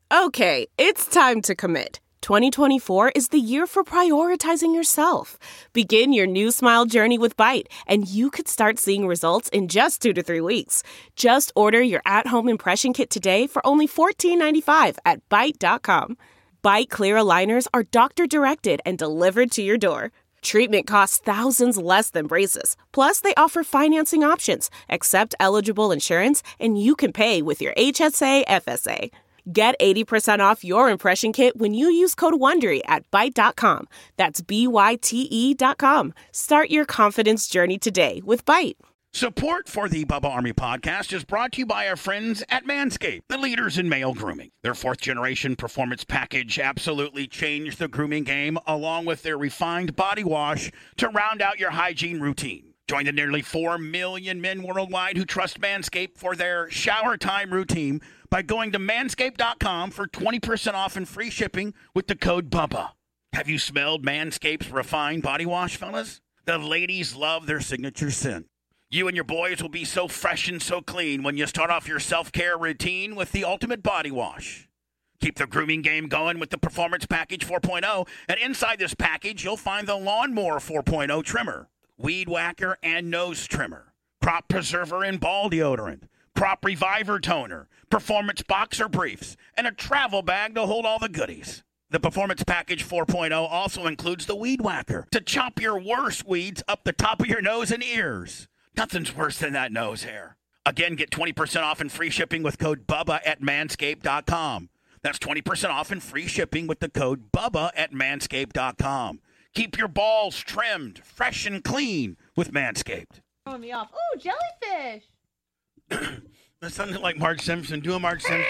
Okay, it's time to commit. 2024 is the year for prioritizing yourself. Begin your new smile journey with Byte, and you could start seeing results in just 2 to 3 weeks. Just order your at-home impression kit today for only $14.95 at Byte.com. Byte Clear aligners are doctor-directed and delivered to your door. Treatment costs thousands less than braces. Plus, they offer financing options, accept eligible insurance, and you can pay with your HSA FSA. Get 80% off your impression kit when you use code WONDERY at Byte.com. That's BYTE.com. Start your confidence journey today with Byte. Support for the Bubba Army podcast is brought to you by our friends at Manscaped, the leaders in male grooming. Their 4th-generation performance package absolutely changed the grooming game, along with their refined body wash to round out your hygiene routine. Join the nearly 4 million men worldwide who trust Manscaped for their shower time routine by going to manscaped.com for 20% off and free shipping with the code BUBBA. Have you smelled Manscaped's refined body wash, fellas? The ladies love their signature scent. You and your boys will be so fresh and so clean when you start off your self-care routine with the ultimate body wash. Keep the grooming game going with the Performance Package 4.0, and inside this package, you'll find the Lawnmower 4.0 trimmer, Weed Whacker and Nose Trimmer, Crop Preserver and Ball Deodorant, Crop Reviver Toner, Performance Boxer Briefs, and a travel bag to hold all the goodies. The Performance Package 4.0 also includes the Weed Whacker to chop your worst weeds up the top of your nose and ears. Nothing's worse than that nose hair. Again, get 20% off and free shipping with code BUBBA at manscaped.com. That's 20% off and free shipping with the code BUBBA at manscaped.com. Keep your balls trimmed, fresh and clean with Manscaped. Throwing me off. Oh, jellyfish. That sounded like Marge Simpson. Do a Marge Simpson.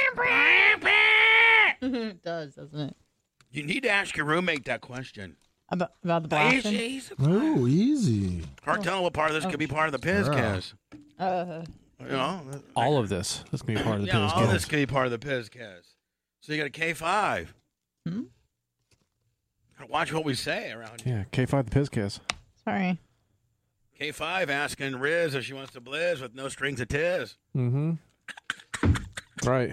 It does, doesn't it? You need to ask your roommate that question. About the blasting? Oh, easy. Hard telling what part of this could be part of the Pizcast. You know, all of this. This can be part of the Pizcast. All of this can be part of the Pizcast. So you got a K5. Gotta watch what we say around here. Yeah, K5 the Pizcast. Sorry. K5 asking Riz if she wants to blizz with no strings of tiz. Mm-hmm. Right.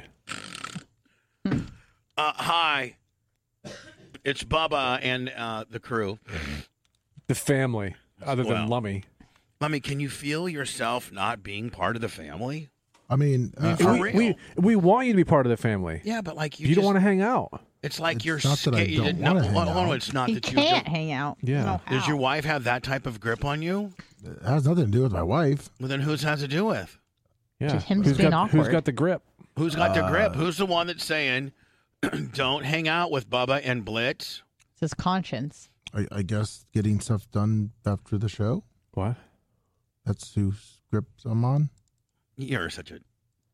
Hi. It's Bubba and the crew. The family, other than Lummy. Lummy, can you feel yourself not being part of the family? I mean, we want you to be part of the family. Yeah, but like you don't want to hang out. It's like you're not that I don't want to hang out. It's not You that you can't hang out. Yeah. Does your wife have that type of grip on you? It has nothing to do with my wife. Well, then who's has to do with? Yeah. Just him just being awkward. Who's got the grip? Who's got the grip? Who's the one that's saying, don't hang out with Bubba and Blitz? It's his conscience. I guess getting stuff done after the show. What? That's whose script I'm on. You're such a...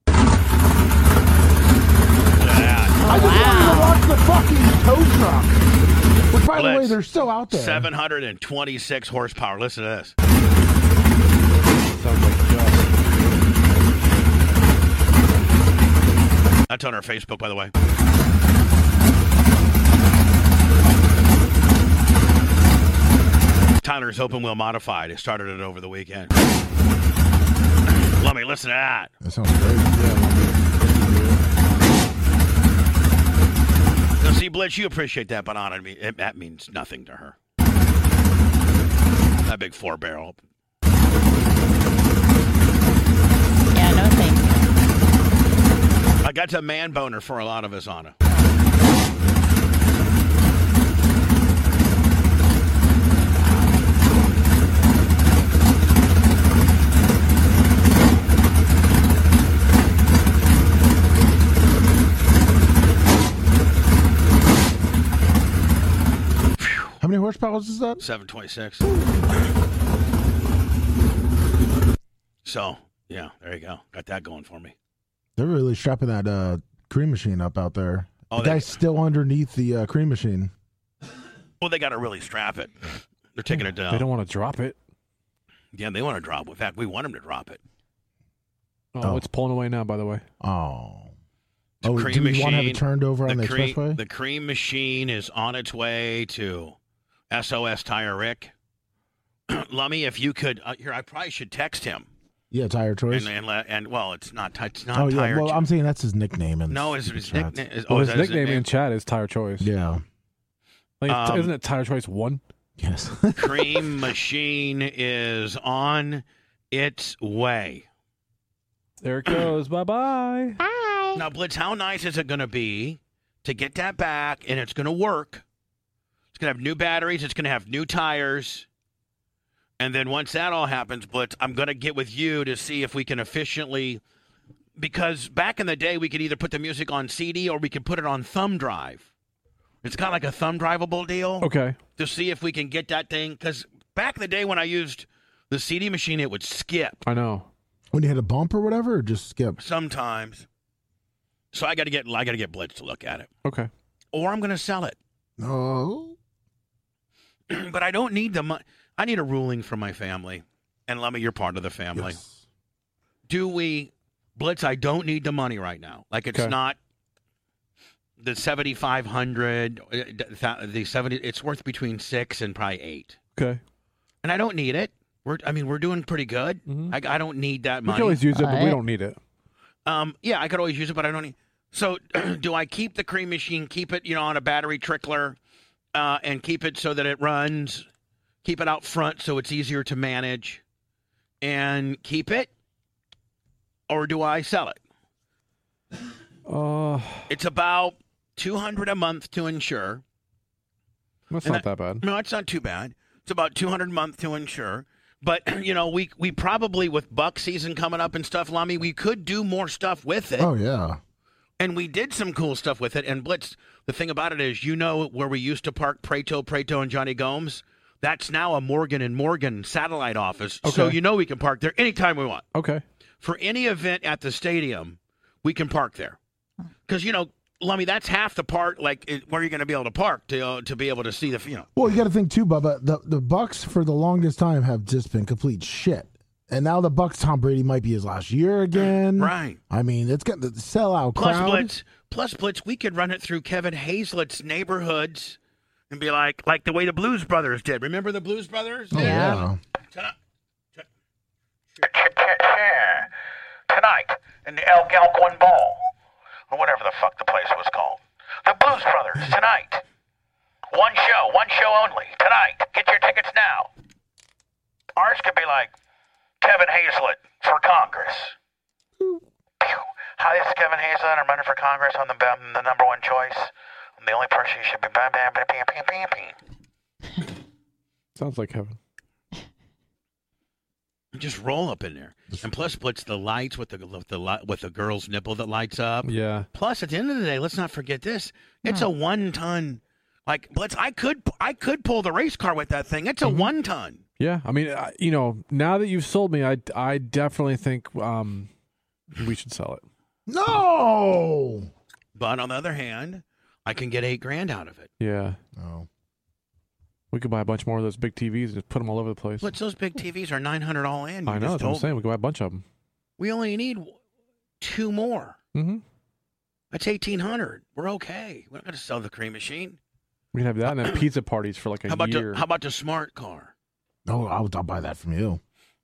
I just wanted to watch the fucking tow truck. Which, by the way, Blitz, they're still out there. 726 horsepower. Listen to this. Sounds like Josh. That's on our Facebook, by the way. Tyler's open wheel modified. It started it over the weekend. Let me listen to that. That sounds great. Now, see, Blitz, you appreciate that, but on that means nothing to her. That big 4-barrel. Yeah, no thanks. I got to man boner for a lot of us on it. How many horsepower is that? 726. So, yeah, there you go. Got that going for me. They're really strapping that cream machine up out there. Oh, the guy's still underneath the cream machine. Well, they got to really strap it. They're taking it down. They don't want to drop it. Yeah, they want to drop it. In fact, we want them to drop it. Oh, it's pulling away now, by the way. Oh. The do cream we want to have machine- it turned over on the expressway? The cream machine is on its way to SOS Tire Rick. Lummy, if you could, here, I probably should text him. Yeah, Tire Choice. And well, it's not. It's not Oh yeah. Tire. Well, I'm saying that's his nickname. No, his nickname. His nickname in chat is Tire Choice. Yeah. Like, isn't it Tire Choice 1? Yes. Cream Machine is on its way. There it goes. Bye-bye. Bye. Now, Blitz, how nice is it going to be to get that back and it's going to work? It's going to have new batteries. It's going to have new tires. And then once that all happens, Blitz, I'm going to get with you to see if we can efficiently, because back in the day, we could either put the music on CD or we could put it on thumb drive. It's got like a thumb drivable deal. Okay. To see if we can get that thing, because back in the day when I used the CD machine, it would skip. I know. When you hit a bump or whatever, or just skip? Sometimes. So I got to get Blitz to look at it. Okay. Or I'm going to sell it. No. But I don't need the money. I need a ruling from my family. And Lemmy, you're part of the family. Yes. Do we, Blitz, I don't need the money right now. Like it's not the 7,500, the 70, it's worth between 6 and probably 8. Okay. And I don't need it. We're doing pretty good. Mm-hmm. I don't need that We money. can always use it, but we don't need it. Yeah, I could always use it, but I don't need. So, do I keep the cream machine? Keep it, on a battery trickler, and keep it so that it runs. Keep it out front so it's easier to manage, and keep it, or do I sell it? It's about $200 a month to insure. That's not that bad. No, it's not too bad. It's about $200 a month to insure. But, we probably, with buck season coming up and stuff, Lummy, we could do more stuff with it. Oh, yeah. And we did some cool stuff with it. And Blitz, the thing about it is, where we used to park Preto, and Johnny Gomes? That's now a Morgan & Morgan satellite office. Okay. So we can park there anytime we want. Okay. For any event at the stadium, we can park there. Because, Lummy, that's half the part, where you're going to be able to park to be able to see the, Well, you got to think too, Bubba. The Bucks for the longest time have just been complete shit, and now the Bucks, Tom Brady might be his last year again. Right. I mean, it's got the sellout crowd. Plus Blitz, we could run it through Kevin Hazlett's neighborhoods and be like the way the Blues Brothers did. Remember the Blues Brothers? Oh, yeah. Tonight in the El Galcoin Ball, or whatever the fuck the place was called. The Blues Brothers, tonight. One show only, tonight. Get your tickets now. Ours could be like, Kevin Hazlett for Congress. Pew. Hi, this is Kevin Hazlett. I'm running for Congress. I'm the number one choice. I'm the only person you should be bam. Sounds like heaven. Just roll up in there, and plus Blitz, the lights with the girl's nipple that lights up. Yeah. Plus, at the end of the day, let's not forget this: it's a 1-ton. Like Blitz, I could pull the race car with that thing. It's a 1-ton. Yeah. I mean, now that you've sold me, I definitely think we should sell it. No. But on the other hand, I can get $8,000 out of it. Yeah. Oh. We could buy a bunch more of those big TVs and just put them all over the place. Blitz, those big TVs are $900 all in. I know. That's what I'm saying. We could buy a bunch of them. We only need 2 more. Mm-hmm. That's $1,800. We're okay. We're not going to sell the cream machine. We can have that and then pizza parties for like a year. How about the smart car? No, I'll buy that from you.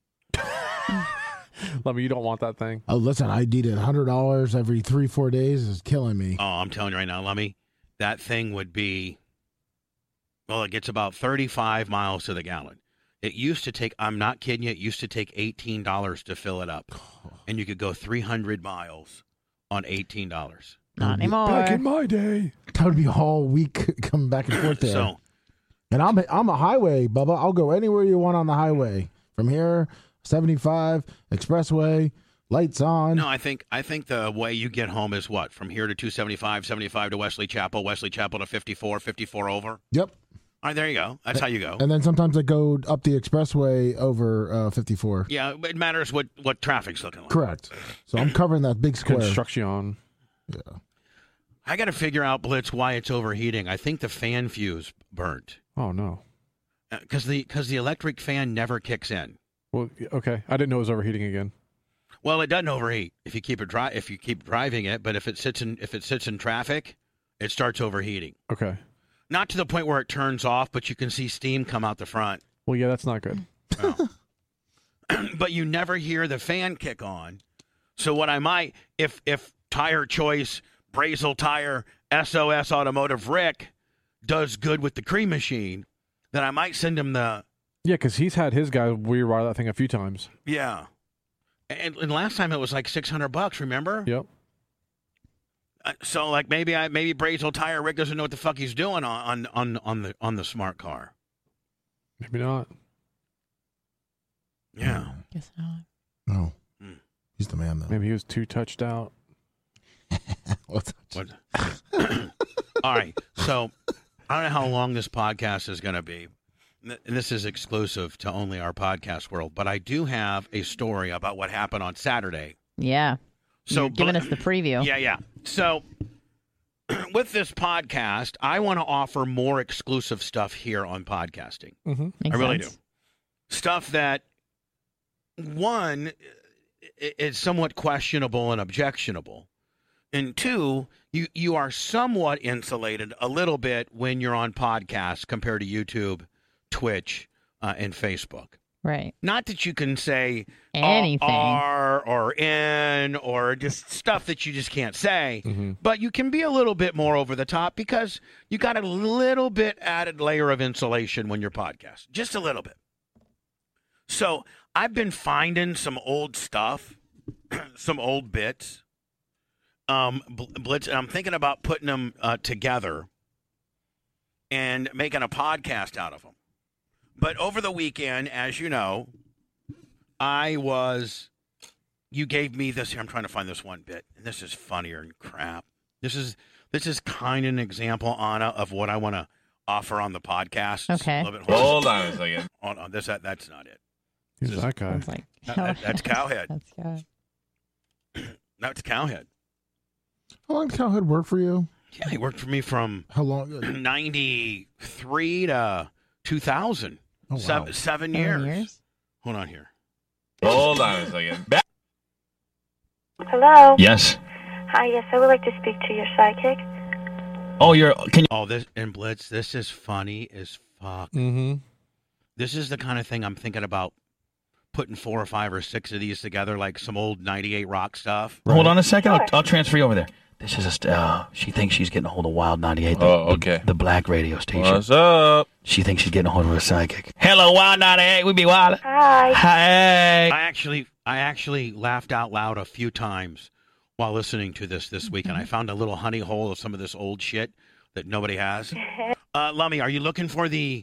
Lummy, you don't want that thing. Oh, listen, I need $100 every 3-4 days. Is killing me. Oh, I'm telling you right now, Lummy, that thing would be. Well, it gets about 35 miles to the gallon. It used to take, I'm not kidding you, it used to take $18 to fill it up. And you could go 300 miles on $18. Not anymore. Back in my day. That would be all week coming back and forth there. So, and I'm a highway, Bubba. I'll go anywhere you want on the highway. From here, 75, expressway, lights on. no, I think the way you get home is what? From here to 275, 75 to Wesley Chapel to 54, 54 over? Yep. All right, there you go. That's how you go. And then sometimes I go up the expressway over 54. Yeah, it matters what traffic's looking like. Correct. So I'm covering that big square. Construction. Yeah. I got to figure out, Blitz, why it's overheating. I think the fan fuse burnt. Oh, no. Because the electric fan never kicks in. Well, okay. I didn't know it was overheating again. Well, it doesn't overheat if you keep driving it, but if it sits in traffic, it starts overheating. Okay. Not to the point where it turns off, but you can see steam come out the front. Well, yeah, that's not good. Oh. but you never hear the fan kick on. So what I might, if Tire Choice, Brazel Tire, SOS Automotive Rick does good with the cream machine, then I might send him the... Yeah, because he's had his guy rewire that thing a few times. Yeah. And last time it was like $600, remember? Yep. So like maybe Brazel Tire Rick doesn't know what the fuck he's doing on the smart car. Maybe not. Yeah. Guess not. No. He's the man, though. Maybe he was too touched out. What? All right. So I don't know how long this podcast is going to be. And this is exclusive to only our podcast world. But I do have a story about what happened on Saturday. Yeah. So You're giving us the preview. Yeah. So with this podcast, I want to offer more exclusive stuff here on podcasting. Mm-hmm. I really do. Stuff that, one, is somewhat questionable and objectionable. And two, you are somewhat insulated a little bit when you're on podcasts compared to YouTube, Twitch, and Facebook. Right. Not that you can say anything R or N or just stuff that you just can't say, but you can be a little bit more over the top because you got a little bit added layer of insulation when you're podcasting. Just a little bit. So I've been finding some old stuff, some old bits. Blitz, and I'm thinking about putting them together and making a podcast out of them. But over the weekend, as you know, you gave me this here. I'm trying to find this one bit, and this is funnier than crap. This is kind of an example, Anna, of what I want to offer on the podcast. Okay. Hold on a second. Hold on. That's not it. Who's that guy? Sounds like That's Cowhead. That's good. That's Cowhead. How long did Cowhead work for you? Yeah, he worked for me from How long? 93 to 2000. Oh, wow. 7 years. Hold on here. Hold on a second. Hello. Yes. Hi, yes, I would like to speak to your sidekick. Oh, this and Blitz, this is funny as fuck. Mm-hmm. This is the kind of thing I'm thinking about putting 4 or 5 or 6 of these together, like some old 98 rock stuff. Hold on a second. Sure. I'll transfer you over there. This is she thinks she's getting a hold of Wild 98. Okay. The black radio station. What's up? She thinks she's getting a hold of her psychic. Hello, Wild 98. We be wild. Hi. Hey. I actually laughed out loud a few times while listening to this week, and I found a little honey hole of some of this old shit that nobody has. Lummy, are you looking for the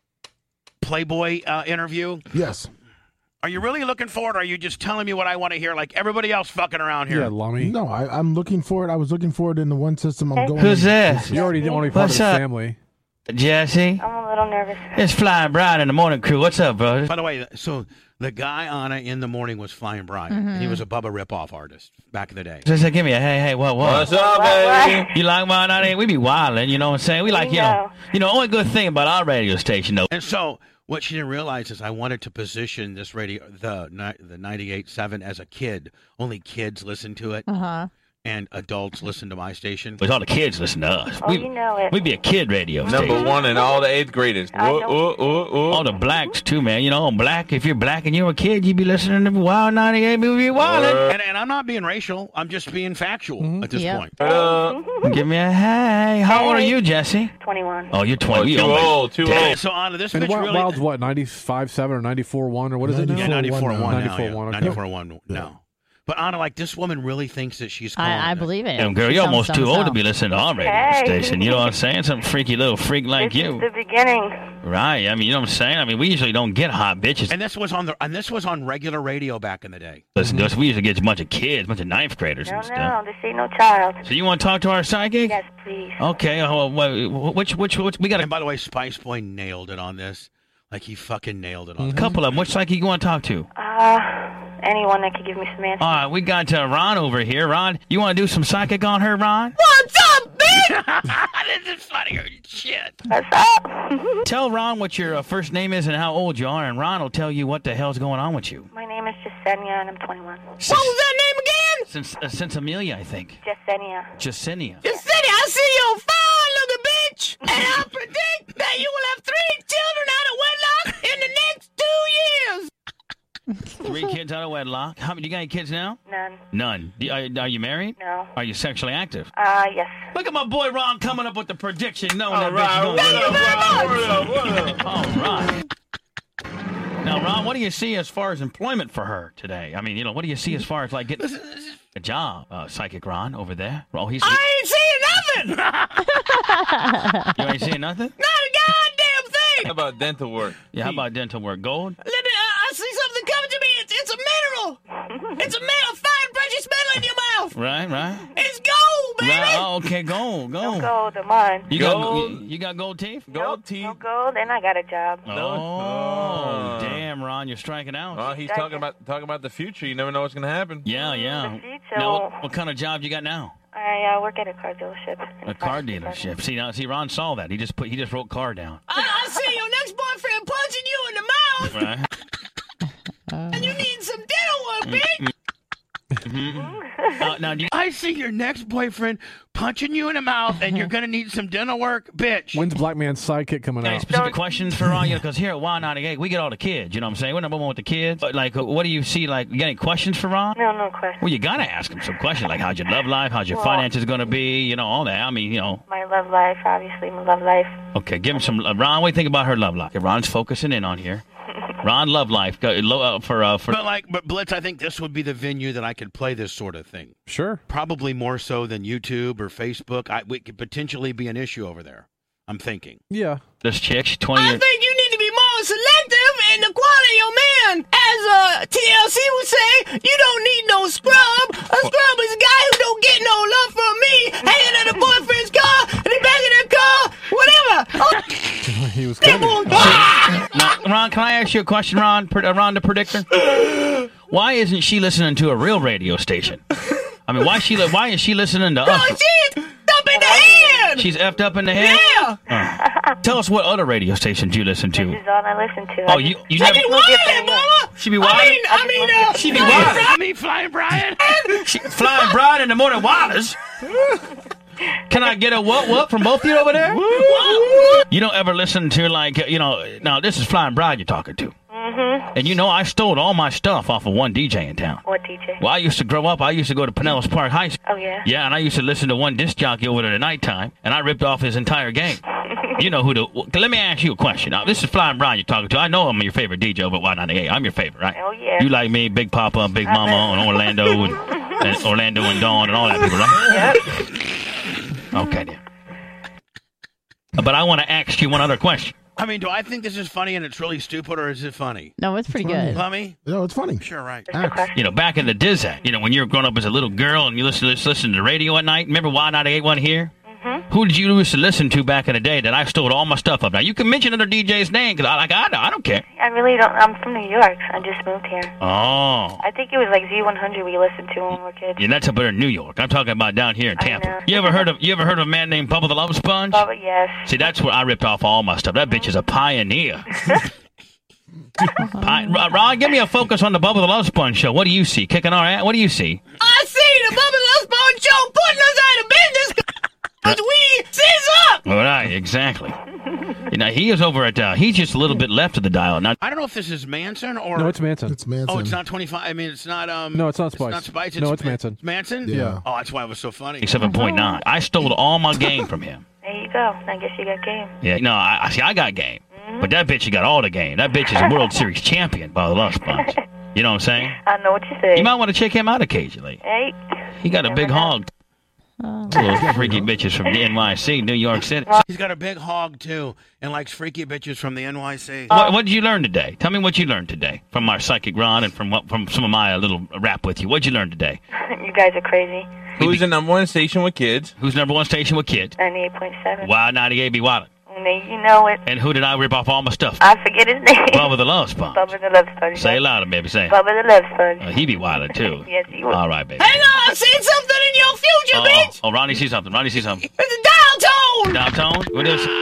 Playboy interview? Yes. Are you really looking for it, or are you just telling me what I want to hear like everybody else fucking around here? Yeah, Lummy. No, I'm looking for it. I was looking for it in the one system I'm going. Who's that? You already want to be part What's of the up? family. Jesse. I'm a little nervous. It's Flying Brian in the morning crew. What's up, brother? By the way, so the guy Anna in the morning was Flying Brian. He was a Bubba ripoff artist back in the day. Just give me a hey, what? What's up, What? baby? You like Wild 98? We be wildin', you know what I'm saying? We like, We you know, only good thing about our radio station, though. And so what she didn't realize is I wanted to position this radio, the 98.7 as a kid. Only kids listen to it, and adults listen to my station. Because all the kids listen to us. Oh, you know it. We be a kid radio station. Number one in all the 8th graders. I know. All the blacks, too, man. You know, black, if you're black and you're a kid, you be listening to Wild 98, we be wildin'. And I'm not being racial. I'm just being factual at this Yep. point. Give me a hey. How old are you, Jesse? 21. Oh, you're 20. Too old, too old. So Anna, this And bitch really... Wild's what, 95.7 or 94.1 or what is it now? Yeah, 94.1 now. 94.1, Yeah. okay. 94.1 now. But Anna, like, this woman really thinks that she's calling I it. believe it. Damn, girl, She you're sounds almost too old to some. be listening to our radio Hey. station. You know what I'm saying? Some freaky little freak like This you. is the beginning. Right. I mean, you know what I'm saying? I mean, we usually don't get hot bitches. And this was on regular radio back in the day. Listen to us. We usually get a bunch of kids, a bunch of 9th graders No, and stuff. this ain't no child. So you want to talk to our psychic? Yes, please. Okay. Which we got And a by the way, Spice Boy nailed it on this. Like, he fucking nailed it on this. couple of them. Which psychic you want to talk to? Anyone that could give me some answers. All right, we got Ron over here. Ron, you want to do some psychic on her, Ron? This is funnier than shit. What's up? Tell Ron what your first name is and how old you are, and Ron will tell you what the hell's going on with you. My name is Jasenia, and I'm 21. What was that name again? Since Amelia, I think. Jasenia. Jasenia. I see your fine little bitch, and I predict that you will have 3 children out of wedlock in the next 2 years. out of wedlock. How many? You got any kids now? None. None. Are you married? No. Are you sexually active? Yes. Look at my boy Ron coming up with the prediction. Knowing All that right, bitch what up? All right. Now, Ron, what do you see as far as employment for her today? I mean, what do you see as far as like getting a job? Psychic Ron over there. Oh, I ain't seeing nothing. You ain't seeing nothing? Not a goddamn thing. How about dental work? Yeah, how about dental work? Gold? Let me. I see something coming to me. It's a mineral. It's a metal, fine, precious metal in your mouth. Right. It's gold, baby. Right. Oh, okay, gold. No gold or mine. You got gold teeth? Gold teeth. No gold, and I got a job. Oh, damn, Ron, you're striking out. Oh, he's talking about the future. You never know what's going to happen. Yeah. The future. Now, what kind of job you got now? I work at a car dealership. A car dealership. See, Ron saw that. He just wrote car down. I see your next boyfriend punching you in the mouth, Right. and you need some dental work, bitch. Now, I see your next boyfriend punching you in the mouth, and you're gonna need some dental work, bitch. When's Black Man's Sidekick coming any out? specific questions for Ron? Because here at Y98, we get all the kids. You know what I'm saying? We're number one with the kids. But, like, what do you see? Like, you got any questions for Ron? No question. Well, you gotta ask him some questions, like how's your love life, how's your finances gonna be, all that. I mean, My love life, obviously, my love life. Okay, give him some. Ron, what do you think about her love life? Okay, Ron's focusing in on here. Ron, love life. But Blitz, I think this would be the venue that I could play this sort of thing. Sure. Probably more so than YouTube or Facebook. It could potentially be an issue over there. I'm thinking. Yeah. This chick, she's 20 I years. think you need to be more selective in the quality of your man. As TLC would say, you don't need no scrub. A scrub is a guy who don't get no love from me, hanging in a boyfriend's car, in the back of their car, whatever. He was kidding. Now, Ron, can I ask you a question, Ron? Ron the Predictor? Why isn't she listening to a real radio station? I mean, why is she listening to us? She's up in the head. She's effed up in the head? Yeah. Tell us what other radio stations you listen to. This is all I listen to. Oh, you never... She be wild, mama. She be wild? She be wild. Me, Flying Brian. Flying Brian in the morning waters. Can I get a what from both of you over there? You don't ever listen to, now this is Flying Brian you're talking to. Mm-hmm. And I stole all my stuff off of one DJ in town. What DJ? Well, I used to grow up. I used to go to Pinellas Park High School. Oh, yeah? Yeah, and I used to listen to one disc jockey over there at nighttime, and I ripped off his entire game. You know who let me ask you a question. Now, this is Flying Brian you're talking to. I know I'm your favorite DJ over at Y98. I'm your favorite, right? Oh, yeah. You like me, Big Papa, Big Mama, and Orlando, and Orlando and Dawn, and all that people, right? Yep. Okay, then. But I want to ask you one other question. I mean, do I think this is funny and it's really stupid, or is it funny? No, it's pretty good. Lummy? No, it's funny. Sure, right. Back in the Dizzy, when you were growing up as a little girl and you listen to the radio at night, remember Y98 here? Mm-hmm. Who did you used to listen to back in the day that I stole all my stuff up? Now, you can mention other DJ's name, because I don't care. I really don't. I'm from New York. I just moved here. Oh. I think it was like Z100 we listened to when we were kids. Yeah, that's up there in New York. I'm talking about down here in Tampa. know. You ever heard of a man named Bubba the Love Sponge? Bubba, yes. See, that's where I ripped off all my stuff. That bitch is a pioneer. Ron, give me a focus on the Bubba the Love Sponge show. What do you see? Kicking our ass? What do you see? I see the Bubba Love Sponge show putting us out of business because we seize up. All right, exactly. He is over at, he's just a little bit left of the dial. Now, I don't know if this is Manson or... No, it's Manson. It's Manson. Oh, it's not 25. I mean, it's not... No, it's not Spice. It's not Spice. No, it's Manson. It's Manson? Yeah. Oh, that's why it was so funny. 7.9. I stole all my game from him. There you go. I guess you got game. Yeah, no, I got game. But that bitch, got all the game. That bitch is a World Series champion by the Love Sponge. You know what I'm saying? I know what you say. You might want to check him out occasionally. Hey. He got a big hog. Little freaky bitches from the NYC, New York City. He's got a big hog, too, and likes freaky bitches from the NYC. What did you learn today? Tell me what you learned today from our Psychic Ron and from some of my little rap with you. What did you learn today? You guys are crazy. Who's the number one station with kids? Who's number one station with kids? 98.7. Y98 be Wildin'. You know it. And who did I rip off all my stuff? I forget his name. Bubba the Love Sponge. Bubba the Love Sponge. Say it louder, baby. Say it. Bubba the Love Sponge. He be wildin' too. Yes, he will. All right, baby. Hang on, I seen something in your future, bitch. Oh, Ronnie sees something. Ronnie sees something. It's a dial tone. Dial tone? What is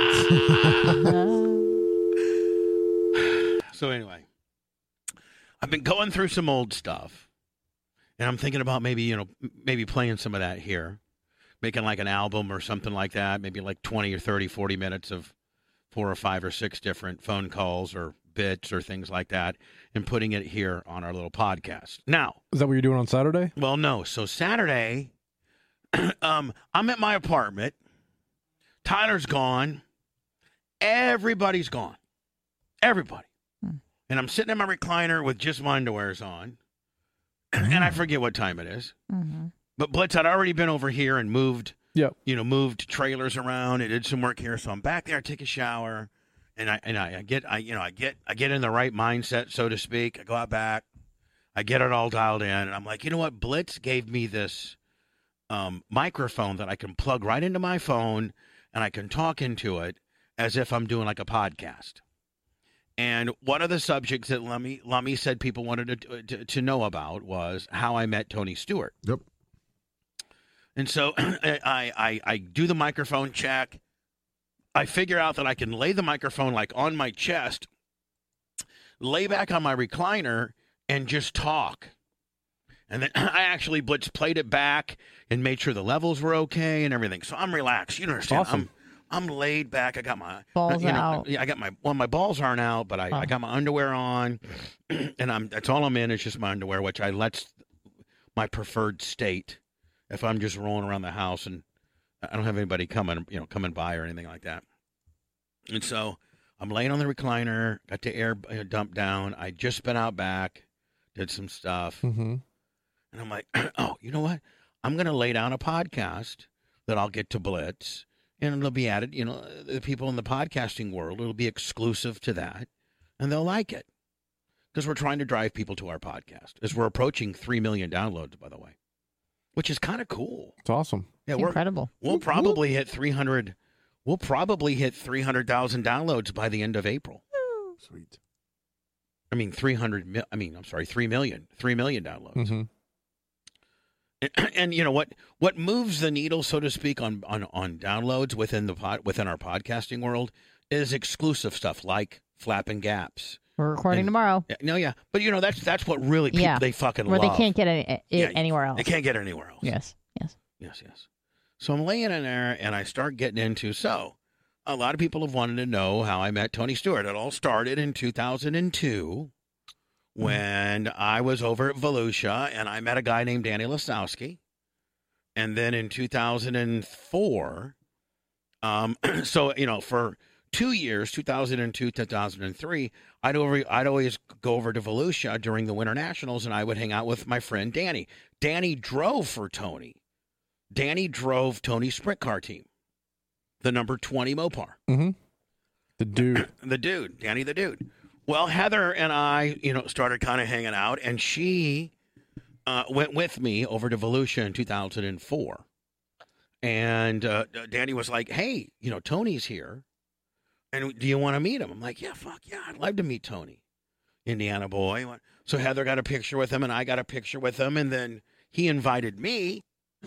it? So anyway, I've been going through some old stuff, and I'm thinking about maybe playing some of that here, making like an album or something like that, maybe like 20 or 30, 40 minutes of 4 or 5 or 6 different phone calls or bits or things like that and putting it here on our little podcast. Now, Is that what you're doing on Saturday? well, no. So Saturday, I'm at my apartment. Tyler's gone. Everybody's gone. Everybody. And I'm sitting in my recliner with just my underwears on. And I forget what time it is. Mm-hmm. But Blitz had already been over here and moved, Yep. moved trailers around and did some work here. So I'm back there, take a shower, and I get in the right mindset, so to speak. I go out back, I get it all dialed in, and I'm like, you know what? Blitz gave me this microphone that I can plug right into my phone, and I can talk into it as if I'm doing like a podcast. And one of the subjects that Lummy said people wanted to know about was how I met Tony Stewart. Yep. And so I do the microphone check. I figure out that I can lay the microphone like on my chest, lay back on my recliner, and just talk. And then I actually Blitz played it back and made sure the levels were okay and everything. So I'm relaxed. You understand? Awesome. I'm laid back. I got my Balls out. Yeah, I got my balls aren't out, but I got my underwear on, and that's all I'm in is just my underwear, which I let's my preferred state if I'm just rolling around the house and I don't have anybody coming by or anything like that. And so I'm laying on the recliner, got the air dumped down. I just been out back, did some stuff, Mm-hmm. and I'm like, oh, you know what? I'm gonna lay down a podcast that I'll get to Blitz. And it'll be added, the people in the podcasting world, it'll be exclusive to that, and they'll like it. Because we're trying to drive people to our podcast. As we're approaching 3 million downloads, by the way, which is kind of cool. It's awesome. Yeah, It's incredible. We'll probably hit 300. We'll probably hit 300,000 downloads by the end of April. Sweet. I mean, 3 million. 3 million downloads. Mm-hmm. And you know what moves the needle, so to speak, on downloads within our podcasting world is exclusive stuff like Flapping Gaps. We're recording tomorrow. Yeah. But that's what really people they fucking where love. they can't get it anywhere else. They can't get it anywhere else. Yes. Yes. So I'm laying in there and I start getting into a lot of people have wanted to know how I met Tony Stewart. It all started in 2002. When I was over at Volusia and I met a guy named Danny Lasowski. And then in 2004, for 2 years, 2002, 2003, I'd always go over to Volusia during the Winter Nationals and I would hang out with my friend Danny. Danny drove for Tony. Danny drove Tony's sprint car team, the number 20 Mopar. Mm-hmm. The dude. Danny the dude. Well, Heather and I, started kind of hanging out, and she went with me over to Volusia in 2004. And Danny was like, hey, Tony's here, and do you want to meet him? I'm like, yeah, fuck yeah, I'd love to meet Tony, Indiana boy. So Heather got a picture with him, and I got a picture with him, and then he invited me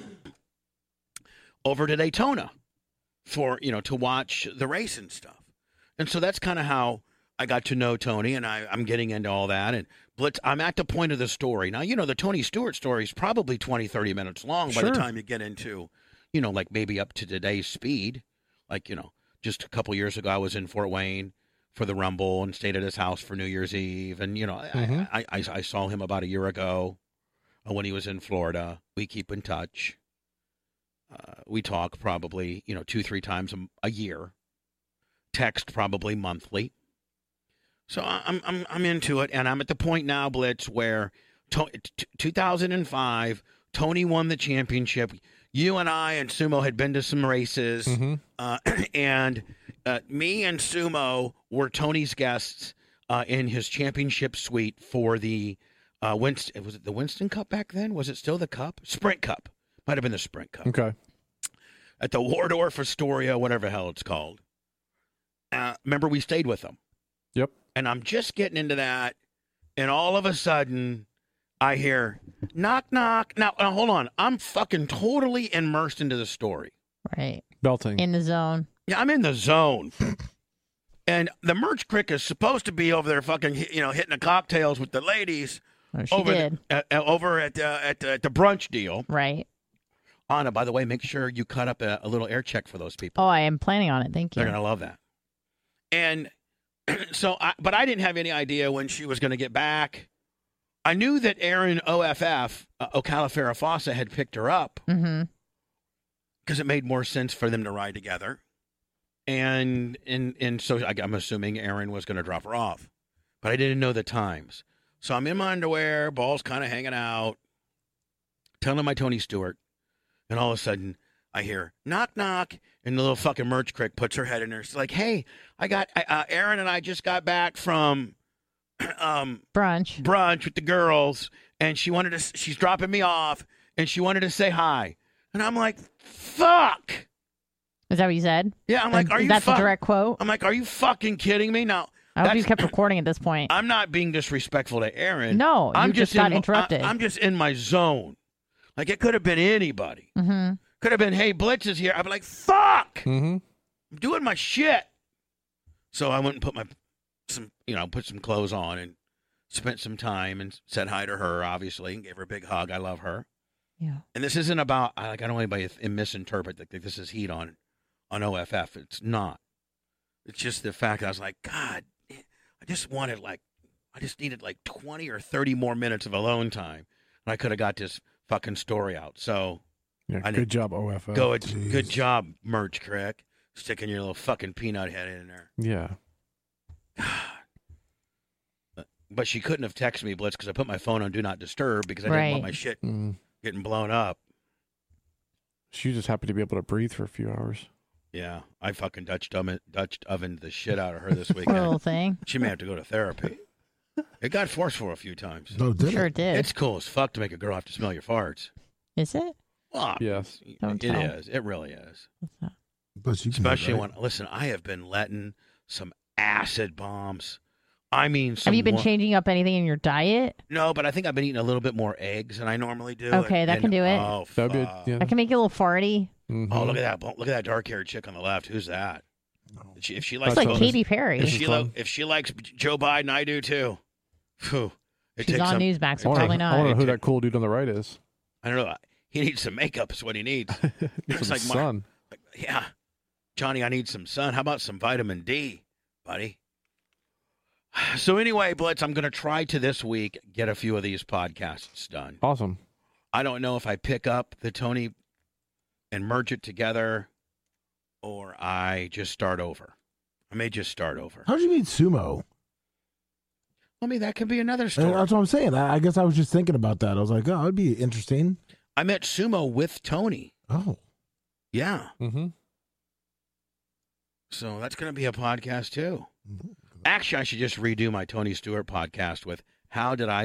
over to Daytona for, to watch the race and stuff. And so that's kind of how I got to know Tony, and I'm getting into all that. And Blitz, I'm at the point of the story. Now, the Tony Stewart story is probably 20, 30 minutes long by the time you get into, like maybe up to today's speed. Like, just a couple years ago, I was in Fort Wayne for the Rumble and stayed at his house for New Year's Eve. And, I saw him about a year ago when he was in Florida. We keep in touch. We talk probably, 2-3 times a year. Text probably monthly. So I'm into it, and I'm at the point now, Blitz, where 2005, Tony won the championship. You and I and Sumo had been to some races, and me and Sumo were Tony's guests in his championship suite for the Winston. Was it the Winston Cup back then? Was it still the Cup? Sprint Cup. Might have been the Sprint Cup. Okay. At the Waldorf Astoria, whatever the hell it's called. Remember, we stayed with them. Yep. And I'm just getting into that, and all of a sudden, I hear, knock, knock. Now, hold on. I'm fucking totally immersed into the story. Right. Belting. In the zone. Yeah, I'm in the zone. And the merch crick is supposed to be over there fucking, hitting the cocktails with the ladies. Oh, she over did. Over at the brunch deal. Right. Anna, by the way, make sure you cut up a little air check for those people. Oh, I am planning on it. Thank you. They're going to love that. And but I didn't have any idea when she was going to get back. I knew that Aaron OFF, Ocala Fossa, had picked her up because it made more sense for them to ride together. And so I'm assuming Aaron was going to drop her off. But I didn't know the times. So I'm in my underwear, balls kind of hanging out, telling my Tony Stewart. And all of a sudden, I hear, knock, knock. And the little fucking merch crick puts her head in there. She's like, hey, Aaron and I just got back from brunch with the girls. And she's dropping me off. And she wanted to say hi. And I'm like, fuck. Is that what you said? Yeah, I'm like, are you That's a direct quote? I'm like, are you fucking kidding me? Now, I hope you kept recording at this point. I'm not being disrespectful to Aaron. No, you just got interrupted. I'm just in my zone. Like, it could have been anybody. Mm-hmm. Could have been, hey, Blitz is here. I'd be like, fuck. Mm-hmm. I'm doing my shit. So I went and put some clothes on and spent some time and said hi to her, obviously, and gave her a big hug. I love her. Yeah. And this isn't about, I don't want anybody to misinterpret that this is heat on OFF. It's not. It's just the fact that I was like, God, I just needed like 20 or 30 more minutes of alone time. And I could have got this fucking story out. So. Yeah, good job, OFF. Good job, Merch Crick. Sticking your little fucking peanut head in there. Yeah. But she couldn't have texted me, Blitz, because I put my phone on Do Not Disturb because I didn't want my shit getting blown up. She was just happy to be able to breathe for a few hours. Yeah, I fucking Dutch ovened the shit out of her this weekend. Little thing. She may have to go to therapy. It got forceful a few times. Oh, did sure it? did. It's cool as fuck to make a girl have to smell your farts. Is it? Well, yes. It is. It really is. But especially when, listen, I have been letting some acid bombs. I mean, have you been changing up anything in your diet? No, but I think I've been eating a little bit more eggs than I normally do. Okay, that can do it. Oh, fuck. That can make you a little farty. Mm-hmm. Oh, look at that! Look at that dark-haired chick on the left. Who's that? If she likes, it's like Katy Perry. If she likes Joe Biden, I do too. Whew. She's on Newsmax. Probably not. I wonder who that cool dude on the right is. I don't know. He needs some makeup. Is what he needs. Some like sun. Yeah, Johnny, I need some sun. How about some vitamin D, buddy? So anyway, Blitz, I'm going to try to this week get a few of these podcasts done. Awesome. I don't know if I pick up the Tony and merge it together or I just start over. I may just start over. How did you meet Sumo? I mean, that could be another story. That's what I'm saying. I guess I was just thinking about that. I was like, oh, that'd be interesting. I met Sumo with Tony. Oh. Yeah. Mm-hmm. So that's going to be a podcast, too. Mm-hmm. Actually, I should just redo my Tony Stewart podcast with how I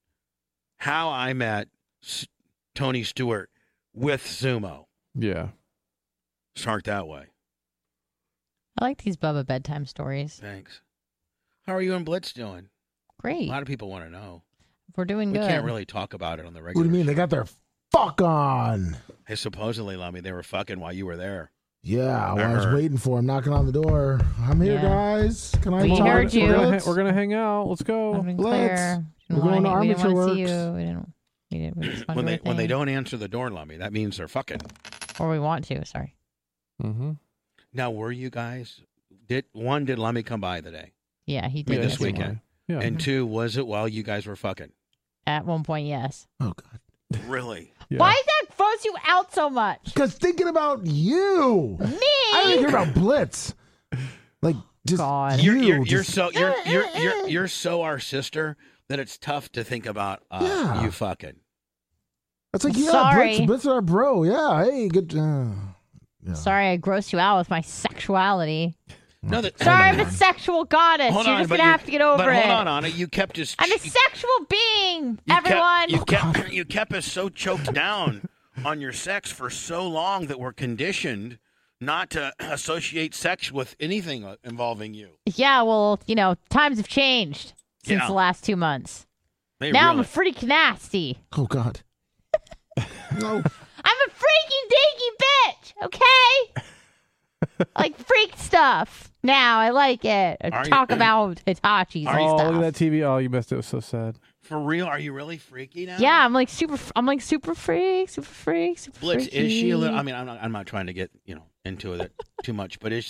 met Tony Stewart with Sumo. Yeah. Start that way. I like these Bubba bedtime stories. Thanks. How are you and Blitz doing? Great. A lot of people want to know. We're doing good. We can't really talk about it on the regular. What do you mean? They got their fuck on. Hey, supposedly, Lummy, they were fucking while you were there. Yeah, I was waiting for him, knocking on the door. I'm here, guys. Can I? We heard you. We're gonna hang out. Let's go. Let's. We're going to Armature Works. We didn't. When they don't answer the door, Lummy, that means they're fucking. Or we want to. Sorry. Mm-hmm. Now, were you guys? Did Lummy come by today? Yeah, he did. This weekend. Yeah. And 2, was it while you guys were fucking? At one point, yes. Oh God. Really? Yeah. Why does that gross you out so much? Because thinking about you. Me? I don't care about Blitz. Like, just God. You're so our sister that it's tough to think about you fucking. It's like, Sorry. Blitz is our bro. Yeah, hey, good. Yeah. Sorry, I grossed you out with my sexuality. No, sorry, I'm a sexual goddess. You're just gonna have to get over it. But hold on, Anna. You kept us. I'm a sexual being. Everyone. You kept us so choked down on your sex for so long that we're conditioned not to associate sex with anything involving you. Yeah, well, times have changed since the last 2 months. I'm a freak nasty. Oh God. No. I'm a freaking dinky bitch. Okay. Like freak stuff. Now I like it. Talk about Hitachi's and stuff. Look at that TV. Oh, you missed it. It was so sad. For real? Are you really freaky now? Yeah, I'm like super freak, super Blitz, freaky. is she a little? I mean, I'm not trying to get into it too much, but is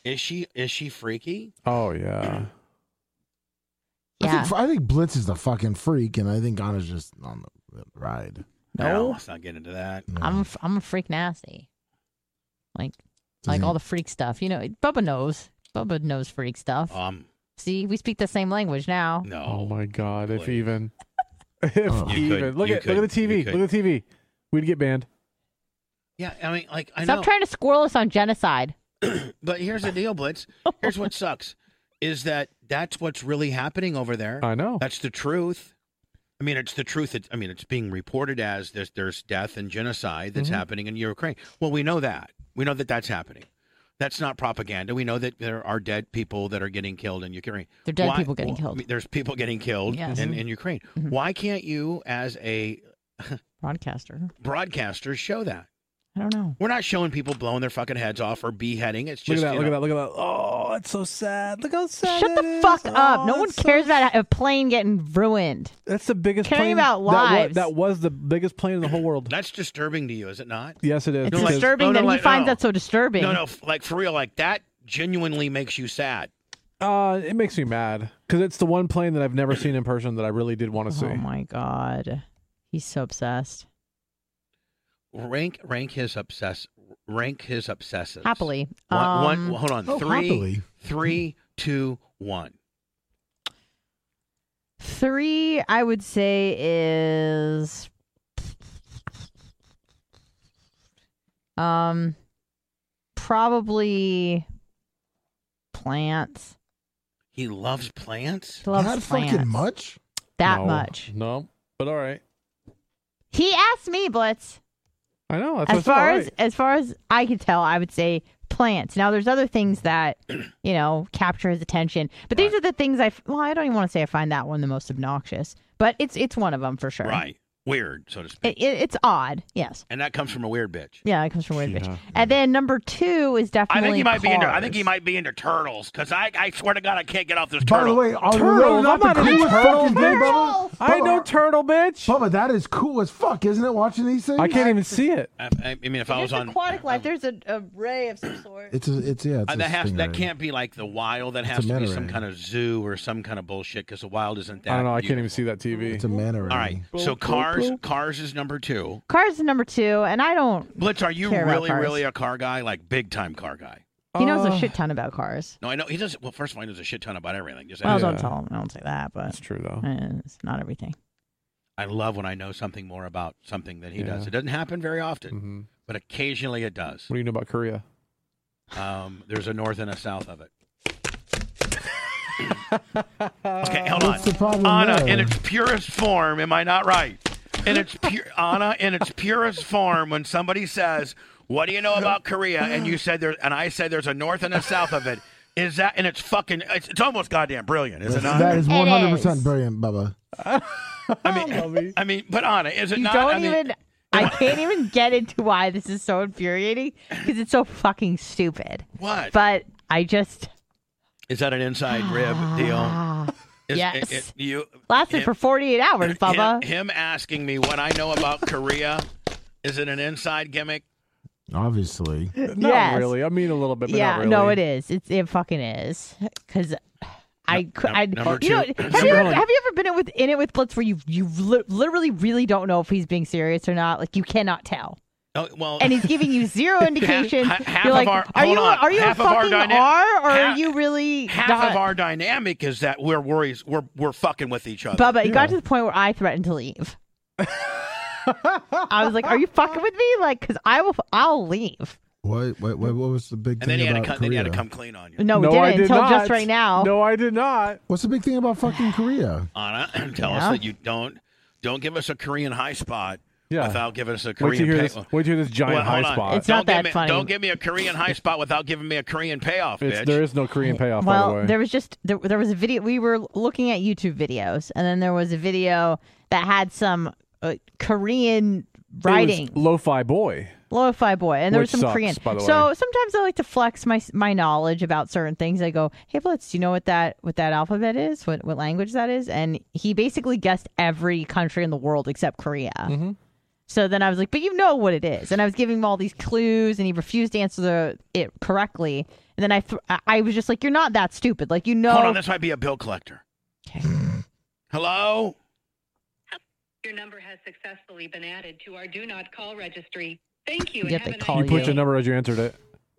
Is she freaky? Oh yeah. Yeah. I think Blitz is the fucking freak, and I think Anna's just on the ride. No. Let's not get into that. No. I'm a freak nasty. Like all the freak stuff. You know, Bubba knows. Bubba knows freak stuff. See, we speak the same language now. No. Oh my God! Please. If even. Look at the TV. Look at the TV. We'd get banned. Yeah, I mean, like I Stop know. trying to squirrel us on genocide. But here's the deal, Blitz. Here's what sucks: is that's what's really happening over there. I know. That's the truth. I mean, it's the truth. It's being reported as there's death and genocide that's happening in Ukraine. Well, we know that. We know that that's happening. That's not propaganda. We know that there are dead people that are getting killed in Ukraine. There are dead people getting killed. There's people getting killed in Ukraine. Mm-hmm. Why can't you, as a broadcaster, show that? I don't know. We're not showing people blowing their fucking heads off or beheading. It's just Look at that. Oh, it's so sad. Look how sad. Shut the fuck up. No one cares about a plane getting ruined. That's the biggest Caring plane. about lives. That was the biggest plane in the whole world. That's disturbing to you, is it not? Yes, it is. It's disturbing that he finds that so disturbing. No, like for real, like that genuinely makes you sad. It makes me mad because it's the one plane that I've never seen in person that I really did want to see. Oh my God, he's so obsessed. Rank his obsessives. Happily. Hold on. Happily. 3, 2, 1. 3, I would say, is probably plants. He loves plants? He loves Not plants. fucking much? That much. No, but all right. He asked me, Blitz. I know. That's As far as I could tell, I would say plants. Now, there's other things that, capture his attention. But these are the things I don't even want to say I find that one the most obnoxious. But it's one of them for sure. Right. Weird, so to speak. It's odd, yes. And that comes from a weird bitch. Yeah, it comes from a weird bitch. And then number 2 is definitely I think Cars. he might be into turtles, because I swear to God I can't get off this By turtle. the way, are Turtles? not I'm the not into coolest turtles, fucking thing, Bubba? I know turtle, bitch. Bubba, that is cool as fuck, isn't it? Watching these things, I can't even see it. I mean, if I was on aquatic life, there's a ray of some sort. It's a that can't be like the wild. That has to be some kind of zoo or some kind of bullshit, because the wild isn't that. I don't know. I can't beautiful. even see that TV. It's a manta ray. All right, so Cars is number 2. Cars is number 2, and I don't. Blitz, are you care about cars. really a car guy, like big time car guy? He knows a shit ton about cars. No, I know he does. Well, first of all, he knows a shit ton about everything. Just Well, don't tell him. I don't say that, but That's true though. it's not everything. I love when I know something more about something that he does. It doesn't happen very often, but occasionally it does. What do you know about Korea? There's a north and a south of it. Okay, hold on. What's the problem Anna, there? in its purest form, am I not right? Anna, in its purest form, when somebody says, "What do you know about Korea?" and you said I said there's a north and a south of it. Is that? And it's almost goddamn brilliant, is it not? That is 100% is. brilliant, Bubba. I mean, but Anna, is it You not? don't I mean, even. I can't even get into why this is so infuriating because it's so fucking stupid. What? But I just. Is that an inside rib deal? Yes. Lasted for 48 hours, Bubba. Him asking me what I know about Korea, is it an inside gimmick? Obviously. Not Yes. really. I mean a little bit, but Yeah, not really. no, it is. It fucking is. Because number two. have you ever been in it with Blitz where you literally really don't know if he's being serious or not? Like you cannot tell. Oh, well, And he's giving you zero indication. half You're like, of our- are you hold on. a Half of our fucking dyna- R or half- are you really half not? of our dynamic is that we're fucking with each other. Bubba, it got to the point where I threatened to leave. I was like, "Are you fucking with me? Like, because I'll leave." What was the big And thing then about he had Korea? to come clean on you. No, we I didn't did until not. just right now. No, I did not. What's the big thing about fucking Korea? Anna, tell us that you don't give us a Korean high spot without giving us a Wait Korean to hear pay- this. Wait to hear this giant hold high on. spot. It's not that funny. Don't give me a Korean high spot without giving me a Korean payoff, bitch. There is no Korean payoff, by the Well, way. there was just there was a video. We were looking at YouTube videos, and then there was a video that had some Korean writing. It was Lo-Fi Boy. Lo-Fi Boy, and there was Which some sucks, Korean. by the So way. sometimes I like to flex my knowledge about certain things. I go, "Hey, Blitz, do you know what that alphabet is? What language that is?" And he basically guessed every country in the world except Korea. Mm-hmm. So then I was like, but you know what it is. And I was giving him all these clues, and he refused to answer it correctly. And then I was just like, you're not that stupid. Like, you know. Hold on, this might be a bill collector. Okay. Hello? Your number has successfully been added to our do not call registry. Thank you. Yeah, and they have a call nice You put day. your number as you entered it.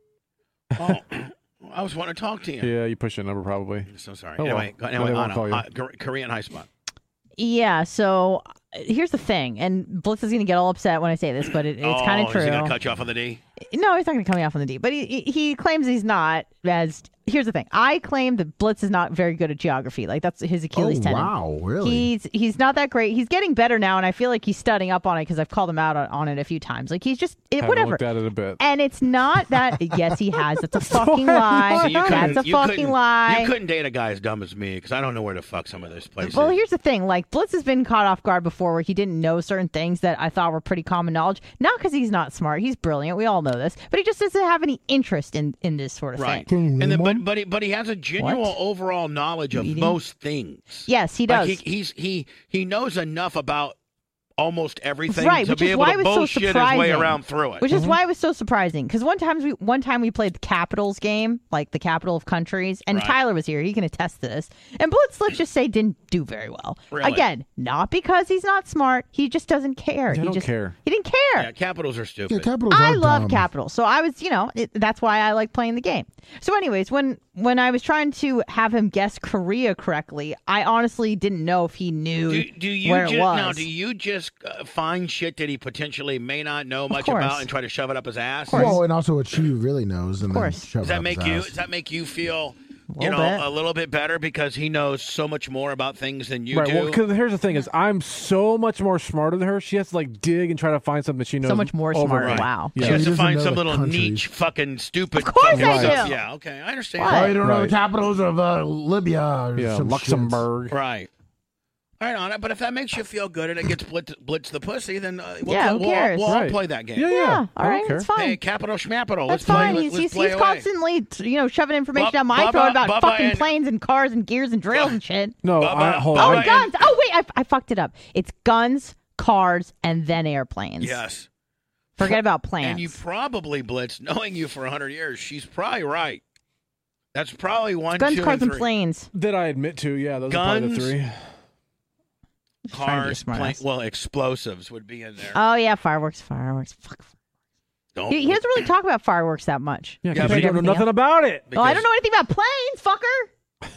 Oh, I was wanting to talk to you. Yeah, you pushed your number probably. I'm so sorry. Oh, well. Anyway, Well, they won't call you. Korean high spot. Yeah, so here's the thing, and Blitz is going to get all upset when I say this, but it's kind of true. Is he going to cut you off on the D? No, he's not going to cut me off on the D, but he claims he's not. Here's the thing. I claim that Blitz is not very good at geography. Like, that's his Achilles tendon. Wow, really? He's not that great. He's getting better now, and I feel like he's studying up on it because I've called him out on it a few times. Like, he's just Haven't whatever. looked at it a bit. And it's not that. Yes, he has. That's a fucking lie. So you That's a fucking couldn't- lie. You couldn't date a guy as dumb as me because I don't know where the fuck some of this place Well, is. here's the thing. Like, Blitz has been caught off guard before where he didn't know certain things that I thought were pretty common knowledge. Not because he's not smart. He's brilliant. We all know this. But he just doesn't have any interest in this sort of Right. thing. And then, but he has a genuine What? overall knowledge of Eating? most things. Yes, he does. Like he knows enough about almost everything Right, to which be is able why to it was so bullshit his way surprising. around through it. Which is why it was so surprising. Because one time we played the Capitals game, like the capital of countries, and Right. Tyler was here. He can attest to this. And Blitz, let's just say, didn't do very well. Really? Again, not because he's not smart. He just doesn't care. I he don't just care. He didn't care. Yeah, Capitals are stupid. Yeah, Capitals I are love dumb. Capitals, so I was, that's why I like playing the game. So, anyways, when I was trying to have him guess Korea correctly, I honestly didn't know if he knew Do you where just, it was. now? Do you just find shit that he potentially may not know much course. about and try to shove it up his ass? Well, and also what she really knows. And course. Then shove Does it that up make his you? ass. Does that make you feel? Little bit. A little bit better because he knows so much more about things than you Right. do. Well, because here's the thing: is I'm so much more smarter than her. She has to like dig and try to find something she knows. So much more over smarter. me. Wow. She Yeah. has He to doesn't find know some the little countries. niche, fucking stupid. Of course fucking I stuff. do. Yeah. Okay, I understand. What? that. Oh, you don't know the Right. capitals of Libya or Yeah, some Luxembourg. Right. Right on it. But if that makes you feel good and it gets blitz the pussy, then Yeah, who cares? we'll all Right. play that game. Yeah, Yeah, I all don't right, care. it's fine. Hey, capital schmapital. That's Let's play. fine. Let's He's play away. constantly, shoving information down my Bubba- throat about Bubba fucking and- planes and cars and gears and drills and shit. No, Bubba- hold Oh, on. Bubba- guns. Oh, wait, I fucked it up. It's guns, cars, and then airplanes. Yes. Forget about plants. And you probably blitz, knowing you for 100 years. She's probably right. That's probably one, guns, 2, cars, and and 3. planes. That I admit to, yeah, those are probably the Guns. three. Trying to be a Cars, smart planes. ass. Well, explosives would be in there. Oh, yeah, fireworks. Fuck. Don't. He doesn't really talk about fireworks that much. Yeah, Yeah, because but you don't know everything nothing about it. Oh, I don't know anything about planes, fucker.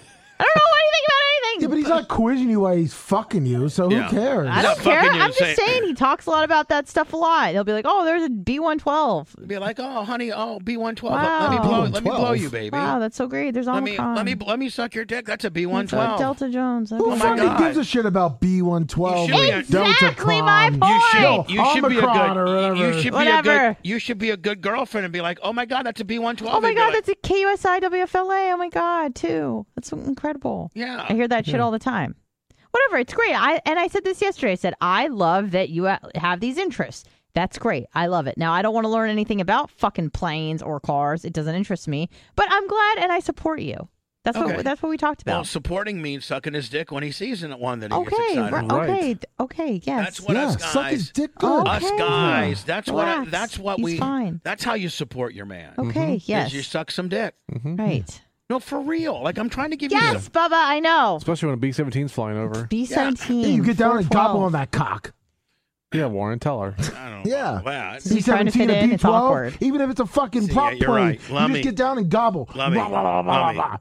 I don't know anything about anything. Yeah, but he's not quizzing you while he's fucking you, so Yeah. who cares? I He's don't not care. fucking you I'm just saying- saying he talks a lot about that stuff a lot. He'll be like, "Oh, there's a B-112. Be like, oh, honey, B-112. Wow. Let me blow you, baby. Wow, that's so great. There's Let me Omicron. let me suck your dick. That's a It's B-112. Delta Jones. Who Oh my fucking God. gives a shit about B-112? You should be a- Exactly my Deltacron? point. You should be a Omicron or good. whatever. You should be a Whatever. good. You should be a good girlfriend and be like, oh my God, that's a B-112. Oh my They'd be God, like, that's a KUSI WFLA. Oh my God, too. That's incredible. Yeah. I hear that shit all the time. Whatever, it's great. I said this yesterday. I said, I love that you have these interests. That's great. I love it. Now, I don't want to learn anything about fucking planes or cars. It doesn't interest me. But I'm glad and I support you. That's Okay. what we talked Well, about. supporting means sucking his dick when he sees one that he gets Okay, excited right, about. Right. okay, yes. That's what Yeah, us suck his guys. dick good. Okay. Us guys. That's Relax. that's what He's we. fine. That's how you support your man. Okay, Is yes. you suck some dick. Right. No, for real. Like I'm trying to give you. Yes, Bubba, I know. Especially when a B-17's flying over. B-17. Yeah, you get down and 412. gobble on that cock. Yeah, Warren, tell her. I don't know. Yeah. Wow. He's trying to fit B-17 or in, it's B-12, awkward. even if it's a fucking See, prop yeah, you're plane, right. you Lummy. just get down and gobble. Lummy, Blah, blah, blah, blah, blah.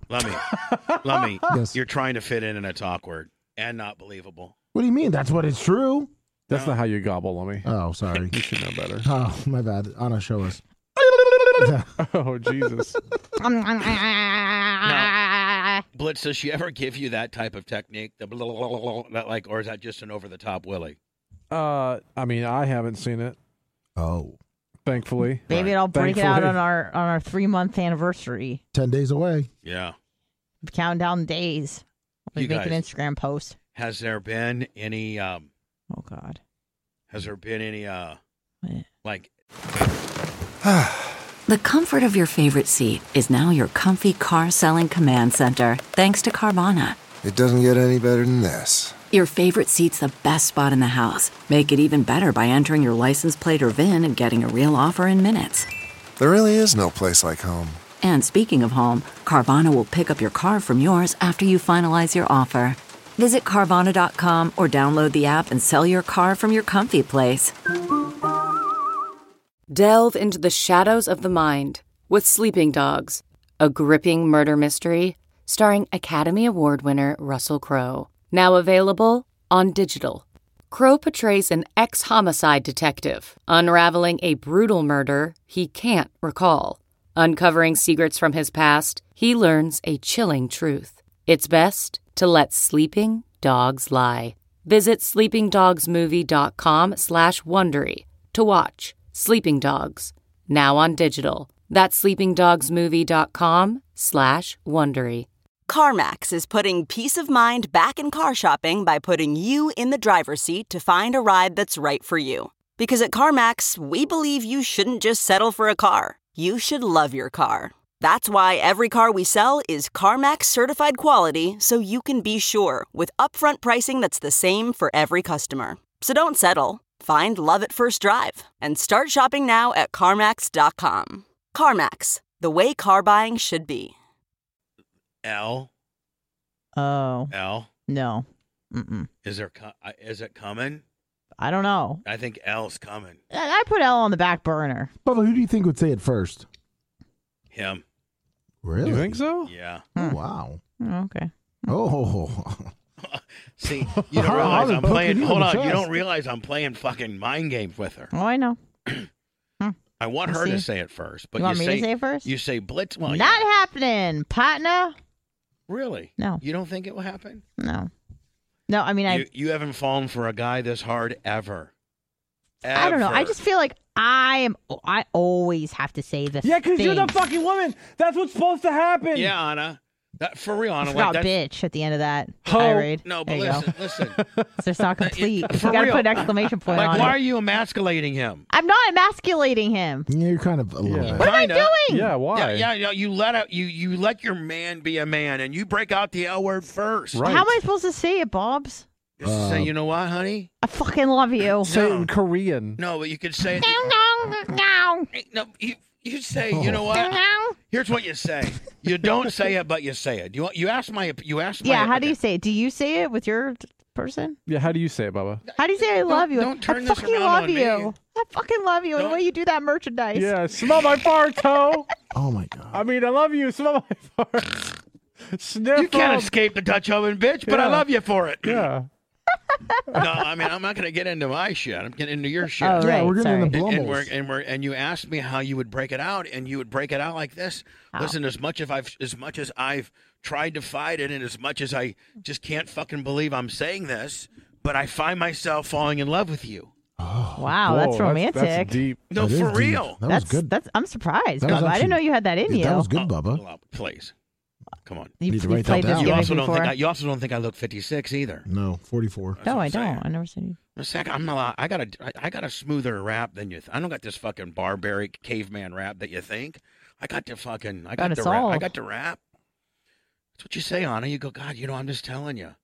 Lummy, Yes. you're trying to fit in and it's awkward and not believable. What do you mean? That's what it's true. That's not how you gobble, Lummy. Oh, sorry. You should know better. Oh, my bad. Anna, show us. Oh, Jesus. Blitz, does she ever give you that type of technique? The blah, blah, blah, blah, that like, or is that just an over-the-top Willie? I mean, I haven't seen it, Oh, thankfully. Maybe I'll break it out Thankfully. on our 3-month anniversary. 10 days away. Yeah. Counting down days. We You make an guys- Instagram post. Has there been any? Oh God. Has there been any? What? Like, The comfort of your favorite seat is now your comfy car selling command center, thanks to Carvana. It doesn't get any better than this. Your favorite seat's the best spot in the house. Make it even better by entering your license plate or VIN and getting a real offer in minutes. There really is no place like home. And speaking of home, Carvana will pick up your car from yours after you finalize your offer. Visit Carvana.com or download the app and sell your car from your comfy place. Delve into the shadows of the mind with Sleeping Dogs, a gripping murder mystery starring Academy Award winner Russell Crowe. Now available on digital. Crowe portrays an ex-homicide detective unraveling a brutal murder he can't recall. Uncovering secrets from his past, he learns a chilling truth. It's best to let sleeping dogs lie. Visit sleepingdogsmovie.com/Wondery to watch Sleeping Dogs, now on digital. That's sleepingdogsmovie.com/Wondery. CarMax is putting peace of mind back in car shopping by putting you in the driver's seat to find a ride that's right for you. Because at CarMax, we believe you shouldn't just settle for a car. You should love your car. That's why every car we sell is CarMax certified quality, so you can be sure with upfront pricing that's the same for every customer. So don't settle. Find love at first drive and start shopping now at CarMax.com. CarMax, the way car buying should be. L. Oh. L. No. Mm-mm. Is it coming? I don't know. I think L's coming. I put L on the back burner. Bubba, who do you think would say it first? Him. Really? You think so? Yeah. Oh, wow. Okay. Oh. See, you don't realize I'm playing. Hold on. You chest. don't realize I'm playing fucking mind games with her. Oh, I know. I want her to say it first, but You want me to say it first? You say Blitz. Well, Not happening, partner. Really? No. You don't think it will happen? No. No, I mean, You haven't fallen for a guy this hard ever. I don't know. I just feel like I always have to say the Yeah, because you're the thing. fucking woman. That's what's supposed to happen. Yeah, Anna. For real, I Anna. forgot Like bitch at the end of that Ho. tirade. No, but There you go. listen. So it's not complete. You For got to real. put an exclamation point Like, on why it. are you emasculating him? I'm not emasculating him. Yeah, you're kind of a little bit. What am I Kinda. doing? Yeah, why? Yeah. You let your man be a man, and you break out the L word first. Right. How am I supposed to say it, Bobs? Just say, you know what, honey? I fucking love you. Say it in Korean. No, but you could say it. No. No, you say, you know what? Here's what you say. You don't say it, but you say it. You ask my. Yeah, how do you say it? Do you say it with your person? Yeah, how do you say it, Bubba? How do you say I love you? don't turn I this fucking around love on me. you. I fucking love you. And the way you do that merchandise. Yeah, smell my farts, ho. Oh, my God. I mean, I love you. Smell my farts. Sniff You can't them. escape the Dutch oven, bitch, but I Yeah. love you for it. Yeah. No, I mean, I'm not going to get into my shit. I'm getting into your shit. Oh, Yeah, right. we're getting Sorry. the Blummels. And you asked me how you would break it out, and you would break it out like this. How? Listen, as much as I've tried to fight it, and as much as I just can't fucking believe I'm saying this, but I find myself falling in love with you. Wow, Whoa, that's romantic. That's deep. No, That is for deep. real. That was good. I'm surprised. That was Bubba. I didn't know you had that in you. That was good, Bubba. Well, please, come on. You Need to write that played this down. You gimmick also don't before? think you also don't think I look 56 either. No, 44. That's No, what I I'm don't. saying. I never said you. A sec, I'm not. I got a smoother rap than you. I don't got this fucking barbaric caveman rap that you think. I got the fucking. I got Got the us rap. all. I got the rap. That's what you say, Anna. You go, God. You know, I'm just telling you.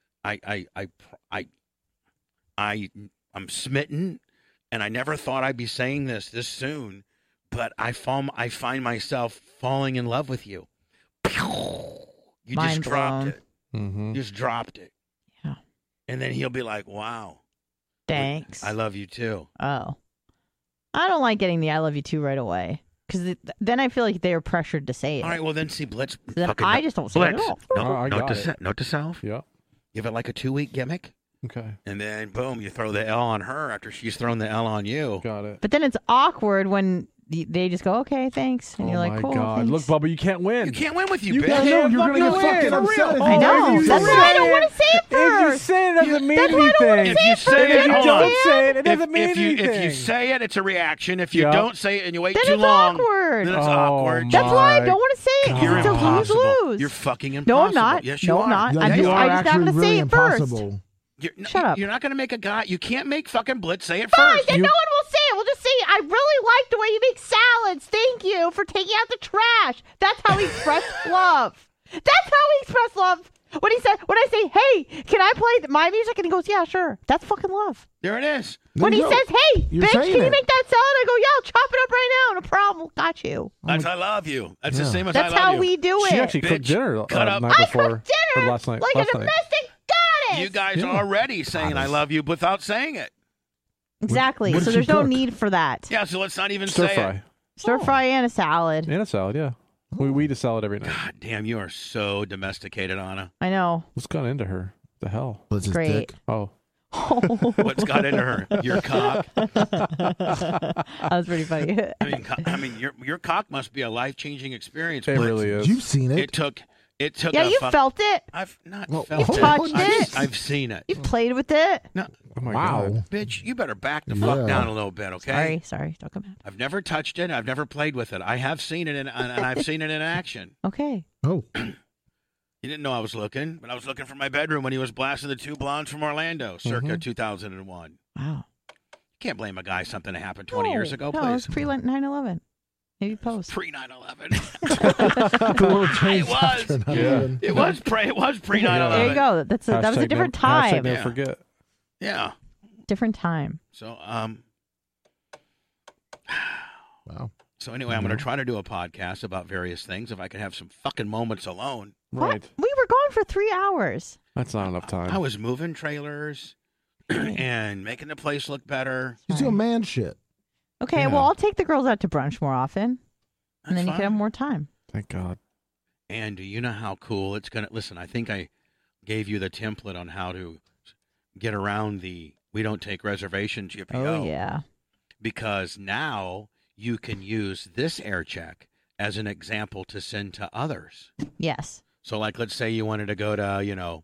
I'm smitten, and I never thought I'd be saying this soon, but I find myself falling in love with you. You Mind just dropped blown. it. Mm-hmm. You just dropped it. Yeah. And then he'll be like, "Wow, Thanks. I love you too." Oh. I don't like getting the I love you too right away. Because then I feel like they're pressured to say it. All right, well then see Blitz. Then fucking I just don't say it Blitz. at all. No, I note got to it. note to self. Yeah. Give it like a 2-week gimmick, Okay. and then boom, you throw the L on her after she's thrown the L on you. Got it. But then it's awkward when they just go, okay, thanks. And Oh you're like, my cool. God! Thanks. Look, Bubba, you can't win. You can't win with you, You bitch. can't No, you're gonna get win. fucking For upset. real. if I you know. say That's it. why I don't want to say it If you first. say it, it doesn't mean That's why I don't wanna anything. say it If you say first. it, If you hold don't on. say it, it doesn't mean If you anything. say it, it's a reaction. If you Yeah. don't say it and you wait Then too it's long, awkward. then it's Oh, awkward. That's why I my don't want to say it. You're It's a impossible. lose-lose. You're fucking No, impossible. I'm not. Yes, you No, are. I'm not. Yeah, I'm you just, are I just actually not going to really say it first. impossible. Shut up. You're not going to make a guy. You can't make fucking Blitz say it Fine, first. then no one will say it. We'll just say, I really like the way you make salads. Thank you for taking out the trash. That's how we express love. That's how we express love When I say, hey, can I play my music? And he goes, yeah, sure. That's fucking love. There it is. When he says, hey, You're bitch, can saying you it. make that sound? I go, yeah, I'll chop it up right now. No problem. Got you. That's I love you. That's the same as That's I love how you. we do it. She actually cooked dinner cut night up. before. I cooked dinner or last night. like last a night. domestic goddess. You guys are already saying I love you without saying it. Exactly. What did So she there's no cook? need for that. Yeah, so let's not even Stir say fry. it. Stir fry and a salad. And a salad, yeah. We eat a salad every night. God damn, you are so domesticated, Anna. I know. What's gone into her? The hell? What's his Great. dick? Oh. What's got into her? Your cock. That was pretty funny. I mean, your cock must be a life-changing experience. It Blitz. really is. You've seen it. It took. Yeah, you felt it. I've not Well, felt you it. touched it. I've seen it. You've played with it. No, Oh my Wow. God. bitch, you better back the fuck down a little bit, okay? Sorry. Don't come out. I've never touched it. I've never played with it. I have seen it, and I've seen it in action. Okay. Oh. You didn't know I was looking, but I was looking for my bedroom when he was blasting the two blondes from Orlando, circa 2001. Wow. Can't blame a guy something that happened 20 years ago, No, please. it was pre 9/11. Maybe post. Pre 9/11. The little change It was. after 9/11. It was pre 9/11. There you go. That was a different time. Never forget. Yeah. Different time. So Wow. So anyway, I'm going to try to do a podcast about various things. If I could have some fucking moments alone. Right. We were gone for 3 hours. That's not enough time. I was moving trailers and making the place look better. You do man shit. Okay, Yeah. well, I'll take the girls out to brunch more often, and then you fine. can have more time. Thank God. And do you know how cool it's going to... Listen, I think I gave you the template on how to get around the we don't take reservations GPO. Oh, yeah. Because now you can use this air check as an example to send to others. Yes. So, like, let's say you wanted to go to,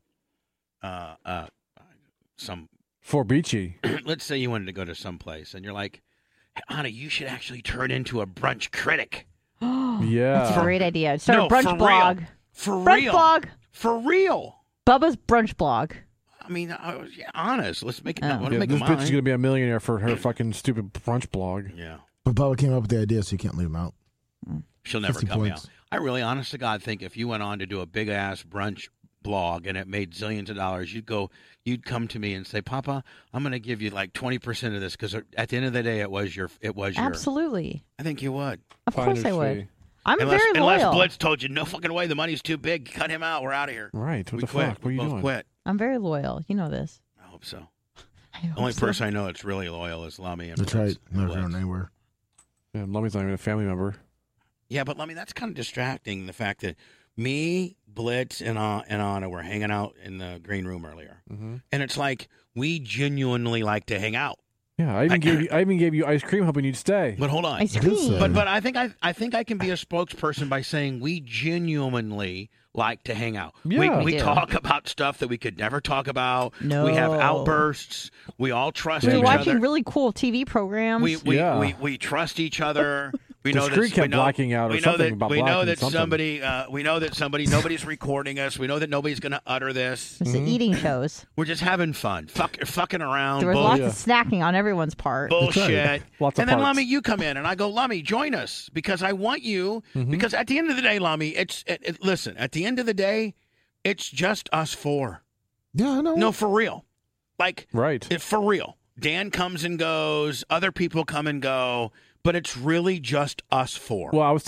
some... For Beachy. Let's say you wanted to go to some place, and you're like, hey, Anna, you should actually turn into a brunch critic. Yeah. That's a great idea. Start No, a brunch for blog. real. For brunch real. blog. For real. Bubba's brunch blog. I mean, I was honest. Let's make it. Oh. I want to Yeah, make this it bitch is mine. going to be a millionaire for her fucking stupid brunch blog. Yeah. But Bubba came up with the idea, so you can't leave him out. She'll never 50 come points. out. I really, honest to God, think if you went on to do a big ass brunch blog and it made zillions of dollars, you'd come to me and say, Papa, I'm going to give you like 20% of this because at the end of the day, it was your. Absolutely. I think you would. Of course I would. fee. I'm unless, very loyal. Unless Blitz told you, no fucking way, the money's too big. Cut him out. We're out of here. Right. What we the quit. fuck? What are We you both doing? quit. I'm very loyal. You know this. I hope so. I hope The only so. person I know that's really loyal is Lummy. And That's Blitz. right. Never Blitz. going anywhere. Yeah, Lummy's not even a family member. Yeah, but Lummy, that's kind of distracting. The fact that me, Blitz, and Anna were hanging out in the green room earlier, Mm-hmm. and it's like we genuinely like to hang out. Yeah, I even gave you ice cream hoping you'd stay. But hold on, Ice cream. but I think I can be a spokesperson by saying we genuinely like to hang out. Yeah. We We do. talk about stuff that we could never talk about. No. We have outbursts. We all trust We're each watching other. really cool TV programs. We trust each other. We The know screen that kept blacking out or we know something that, about we know blacking that something. somebody nobody's recording us. We know that nobody's going to utter this. It's the eating shows. We're just having fun, fucking around. There was bull- lots of snacking on everyone's part. bullshit. Lots of And then parts. Lummy, you come in, and I go, Lummy, join us because I want you. Because at the end of the day, Lummy, listen. At the end of the day, it's just us four. Yeah, I know. No, for real. Like, Right. for real. Dan comes and goes. Other people come and go. But it's really just us four. Well, I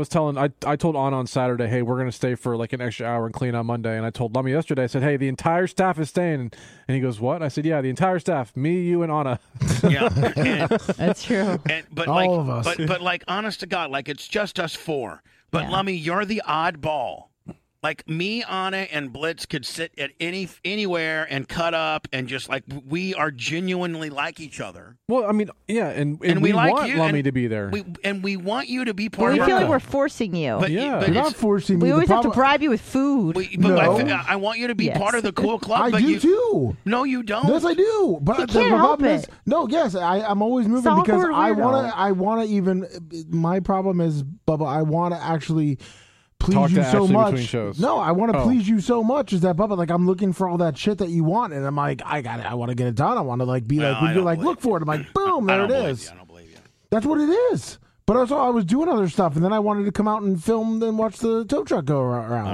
told Anna on Saturday, hey, we're going to stay for like an extra hour and clean on Monday. And I told Lummy yesterday, I said, hey, the entire staff is staying. And he goes, what? I said, yeah, the entire staff, me, you, and Anna. Yeah. And, That's true. but All like, of us. But like, honest to God, like it's just us four. But Yeah. Lummy, you're the oddball. Like me, Anna, and Blitz could sit at anywhere and cut up and just like we are genuinely like each other. Well, I mean, yeah, and we like want you, Lummy and to be there. We want you to be But part we of feel our like we're forcing you. But, Yeah. but You're it's- not forcing me. we The always have to problem- bribe you with food. but No. I want you to be Yes. part of the cool club. I but do you, too. No, you don't. Yes, I do. But You the can't help problem is, it. no, yes, I'm always moving It's because awkward I weirdo. want to even. My problem is, Bubba, I want to actually please Talk you to so Ashley much. between shows. No, I want to Oh. please you so much. Is that Bubba? Like I'm looking for all that shit that you want, and I'm like, I want to get it done. I want to like be No, like I when you're don't like, believe look for it. I'm like, boom, I there don't it believe is. you. I don't believe you. That's what it is. But also, I was doing other stuff, and then I wanted to come out and film and watch the tow truck go around. All right, Lummy.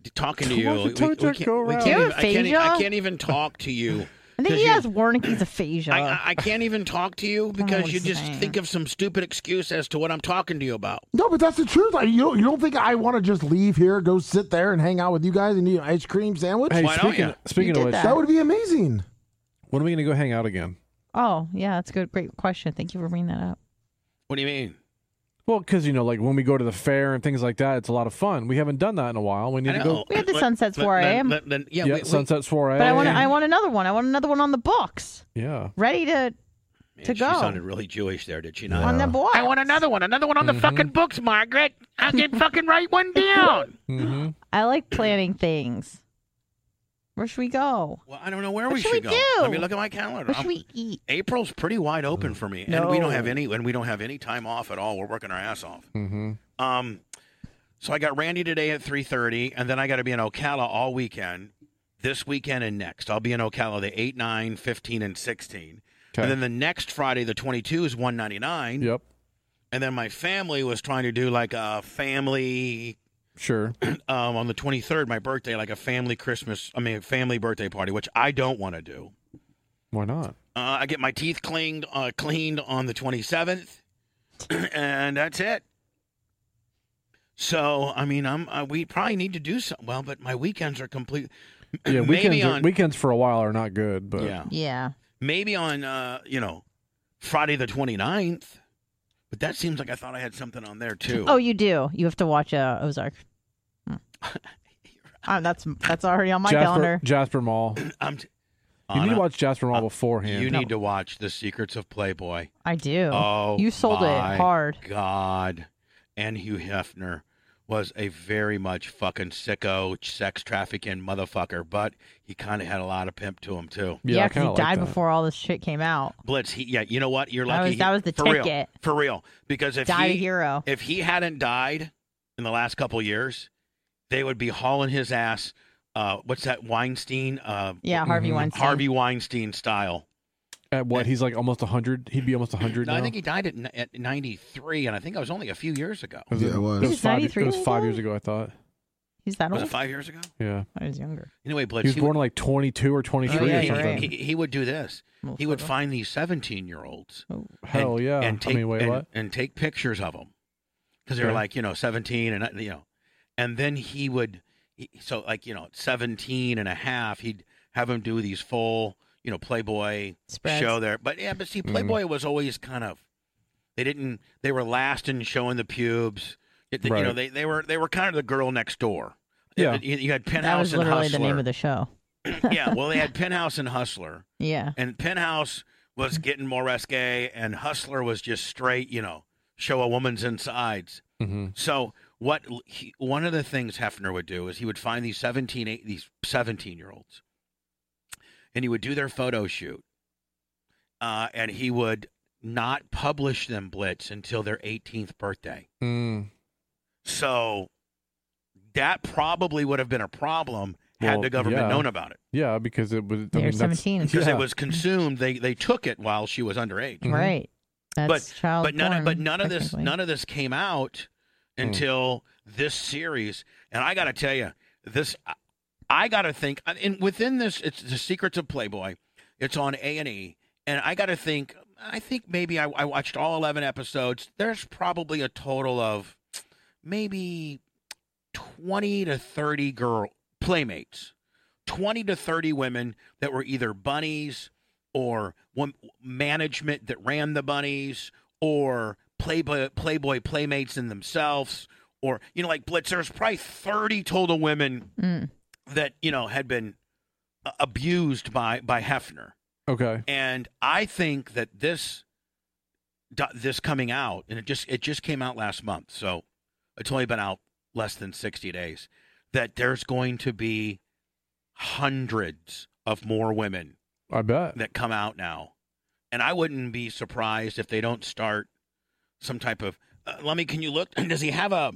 talking to you. Why does the toe check go around? Do you have I aphasia? can't even talk to you. I think he has Wernicke's aphasia. I can't even talk to you because what you he's just saying. think of some stupid excuse as to what I'm talking to you about. No, but that's the truth. You don't think I want to just leave here, go sit there and hang out with you guys and eat an ice cream sandwich? Hey, Why don't speaking you? speaking You of did which, that. That would be amazing. when are we going to go hang out again? Oh, yeah, that's a great question. Thank you for bringing that up. What do you mean? Well, because, like when we go to the fair and things like that, it's a lot of fun. We haven't done that in a while. We need to go. We had the Sunsets 4 a.m. Sunset's 4 a.m. But I want another one. I want another one on the books. Yeah. Ready to She go. sounded really Jewish there, did she not? On the book. I want another one on the fucking books, Margaret. I can fucking write one down. Mm-hmm. I like planning things. Where should we go? Well, I don't know where What we should should we go. do? Let me look at my calendar. What should we eat? April's pretty wide open for me, and No. we don't have any time off at all. We're working our ass off. Mm-hmm. So I got Randy today at 3:30, and then I got to be in Ocala all weekend, this weekend and next. I'll be in Ocala the 8, 9, 15, and 16. Okay. And then the next Friday, the 22, is 199. Yep. And then my family was trying to do like a family Sure. on the 23rd, my birthday, like a family birthday party, which I don't want to do. Why not? I get my teeth cleaned on the 27th, and that's it. So, I mean, we probably need to do something. Well, but my weekends are complete. Yeah, maybe weekends for a while are not good, but Yeah. maybe on Friday the 29th. But that seems like I thought I had something on there too. Oh, you do. You have to watch Ozark. That's already on my calendar. Jasper Mall. You need to watch Jasper Mall beforehand. You need to watch The Secrets of Playboy. I do. Oh, You sold it my hard. God. And Hugh Hefner was a very much fucking sicko, sex trafficking motherfucker, but he kind of had a lot of pimp to him too. Yeah, because he died before all this shit came out. Blitz, you know what? You're That lucky. that was the for ticket. Real, for real. Because if Died a hero. if he hadn't died in the last couple of years, they would be hauling his ass. What's that, Weinstein? Yeah, Harvey Weinstein. Harvey Weinstein style. At what? He's like almost 100. He'd be almost 100 No, now. I think he died at 93, and I think that was only a few years ago. It was He's 5, 93 it was years 5 old? years ago, I thought. He's that Was old? it 5 years ago? Yeah. I was younger. Anyway, Blitz. He was born in like 22 or 23 Oh, yeah, or you're something. right. He would do this. Well, He would photo. find these 17-year-olds. Hell yeah. And take, I mean, wait, what? And take pictures of them. Because they were Okay. like, 17 and, and then he would, 17 and a half, he'd have him do these full, Playboy Spreads. show there. But see, Playboy was always kind of, they were last in showing the pubes. Right. They were kind of the girl next door. Yeah. You had That Penthouse was and literally Hustler. the name of the show. Yeah, well, they had Penthouse and Hustler. Yeah. And Penthouse was getting more risque, and Hustler was just straight, show a woman's insides. Mm-hmm. So one of the things Hefner would do is he would find these 17-year-olds, and he would do their photo shoot, and he would not publish them, Blitz, until their 18th birthday. Mm. So that probably would have been a problem had Well, the government yeah. known about it. Yeah, because it was. They were 17. Because Yeah. it was consumed, they took it while she was underage. Mm-hmm. Right. That's child But none porn, of this technically. none of this came out until this series. And I got to tell you, I got to think, and within this, it's The Secrets of Playboy. It's on A&E, and I got to think. I think maybe I watched all 11 episodes. There's probably a total of maybe 20 to 30 playmates, 20 to 30 women that were either bunnies or management that ran the bunnies or Playboy playmates in themselves, or, like Blitz, there's probably 30 total women that, had been abused by Hefner. Okay. And I think that this coming out, and it just came out last month, so it's only been out less than 60 days, that there's going to be hundreds of more women I bet. that come out now. And I wouldn't be surprised if they don't start some type of Lummy, can you look? Does he have a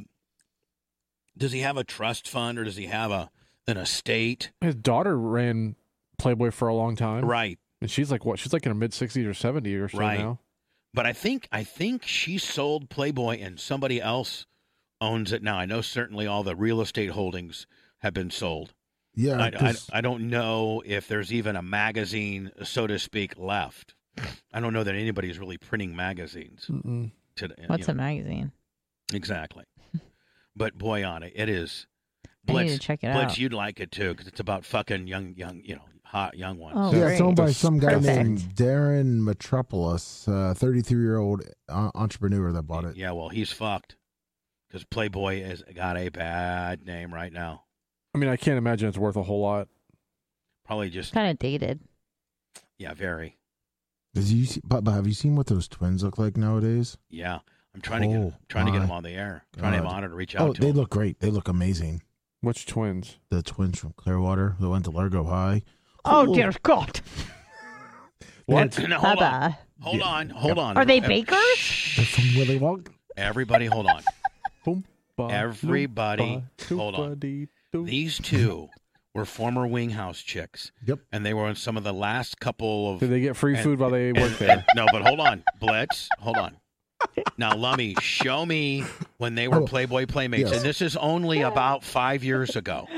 trust fund, or does he have an estate? His daughter ran Playboy for a long time. Right. And she's like, what? She's like in her mid-60s or 70 or so Right. now. But I think she sold Playboy and somebody else owns it now. I know certainly all the real estate holdings have been sold. Yeah, I don't know if there's even a magazine, so to speak, left. I don't know that anybody's really printing magazines today. What's a magazine? Exactly. But boy, on it is. I Blitz, need to check it Blitz, out. you'd like it too, because it's about fucking young, hot young ones. Oh, yeah, great. it's owned by some guy Perfect. named Darren Metropolis, 33-year-old entrepreneur that bought it. Yeah, well, he's fucked because Playboy has got a bad name right now. I mean, I can't imagine it's worth a whole lot. Probably just Kind of dated. yeah, very. But have you seen what those twins look like nowadays? Yeah, I'm trying to get them on the air. Trying to have Honor to reach out to they them. look great. They look amazing. Which twins? The twins from Clearwater that went to Largo High. Oh, dear God. What? No, hold on. Bye-bye. Hold on. Are they bakers? They're from Willy Wonka. Everybody, hold on. Everybody, hold on. These two were former Winghouse chicks. Yep. And they were on some of the last couple of. Did they get free food while they worked there? No, but hold on. Blitz, hold on. Now, Lummy, show me when they were Playboy Playmates. Yes. And this is only about 5 years ago.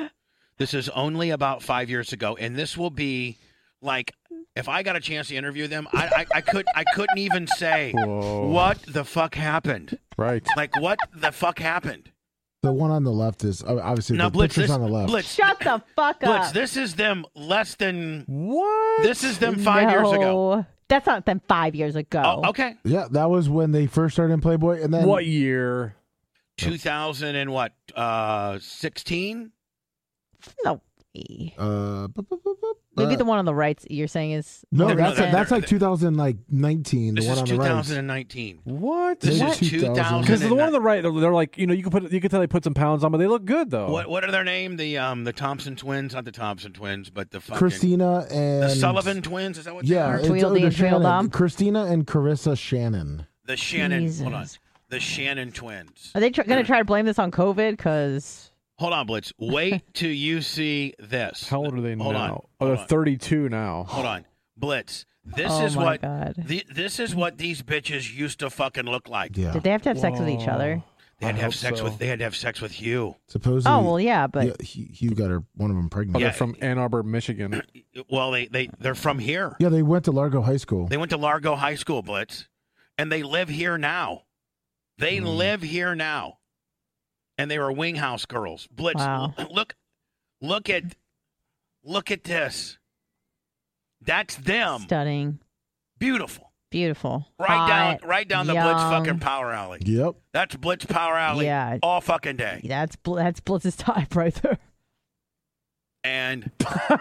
And this will be like, if I got a chance to interview them, I couldn't even say what the fuck happened. Right. Like, what the fuck happened? The one on the left is obviously Now, the Blitz, pictures on the left. Blitz, Shut the fuck Blitz, up. this is them less than. What? This is them 5 years ago. No, that's not them 5 years ago. Oh, okay. Yeah, that was when they first started in Playboy, and then What year? 2000 and what? 16? No. Maybe the one on the right you're saying is No, No, that's like 2019. This the one is on the right. 2019. What? This What? is 2000. Because the one on the right, they're like, you can tell they put some pounds on, but they look good though. What are their name? The Thompson twins, not the Thompson twins, but the fucking Christina and the Sullivan twins. Is that what? Yeah, they are? it's Tweedledee the and Tweedledum? Shannon. Christina and Carissa Shannon. The Shannon. Jesus. Hold on. The Shannon twins. Are they going to try to blame this on COVID? Because Hold on, Blitz. Wait till you see this. How old are they Hold now? on. Oh, Hold they're on. 32 now. Hold on, Blitz. This Oh is my what God. This is what these bitches used to fucking look like. Yeah. did they have to have sex with each other? They had to I have hope sex so. with. They had to have sex with Hugh. Supposedly. Oh, well, yeah, but yeah, Hugh got one of them Oh, pregnant. they're from Ann Arbor, Michigan. Well, they're from here. Yeah, they went to Largo High School. They went to Largo High School, Blitz, and they live here now. They live here now, and they were Winghouse girls. Blitz, Wow. look at this. That's them. stunning. Beautiful. Beautiful. Right Hot, down the Blitz young. fucking power alley. Yep. That's Blitz Power Alley. Yeah. All fucking day. That's Blitz's type right there. And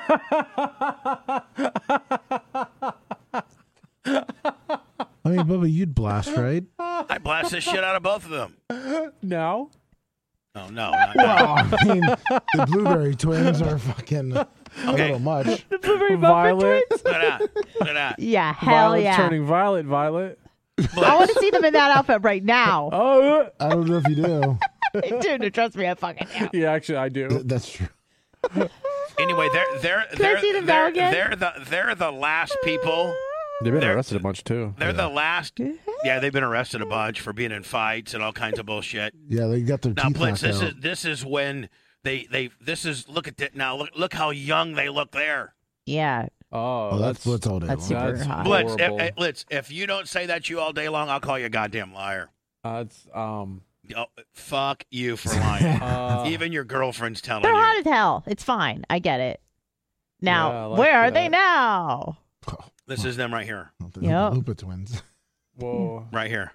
I mean, Bubba, you'd blast, right? I blast the shit out of both of them. No. Oh no. Not Well, I mean, the Blueberry twins are fucking a little much. The Blueberry Violet. Look at that. Look at that. Yeah, hell Violet's yeah. turning violet. I want to see them in that outfit right now. Oh, I don't know if you do. Dude, trust me, I fucking am. yeah, actually, I do. That's true. Anyway, they're I see them now again? they're the last people. They've been They're- arrested a bunch too. They're the last. Yeah, they've been arrested a bunch for being in fights and all kinds of bullshit. Yeah, they got their Now, teeth Blitz, knocked out. this is when they look at it now. Look how young they look there. Yeah. Oh, that's Blitz all day That's long. super hot. Blitz, horrible. Blitz, if you don't say that you all day long, I'll call you a goddamn liar. It's Oh, fuck you for lying. Even your girlfriend's telling They're you. hot as hell. It's fine. I get it. Now, Yeah, I like where are that. they now? This is them right here. The Yep. Lupa twins. whoa. Right here.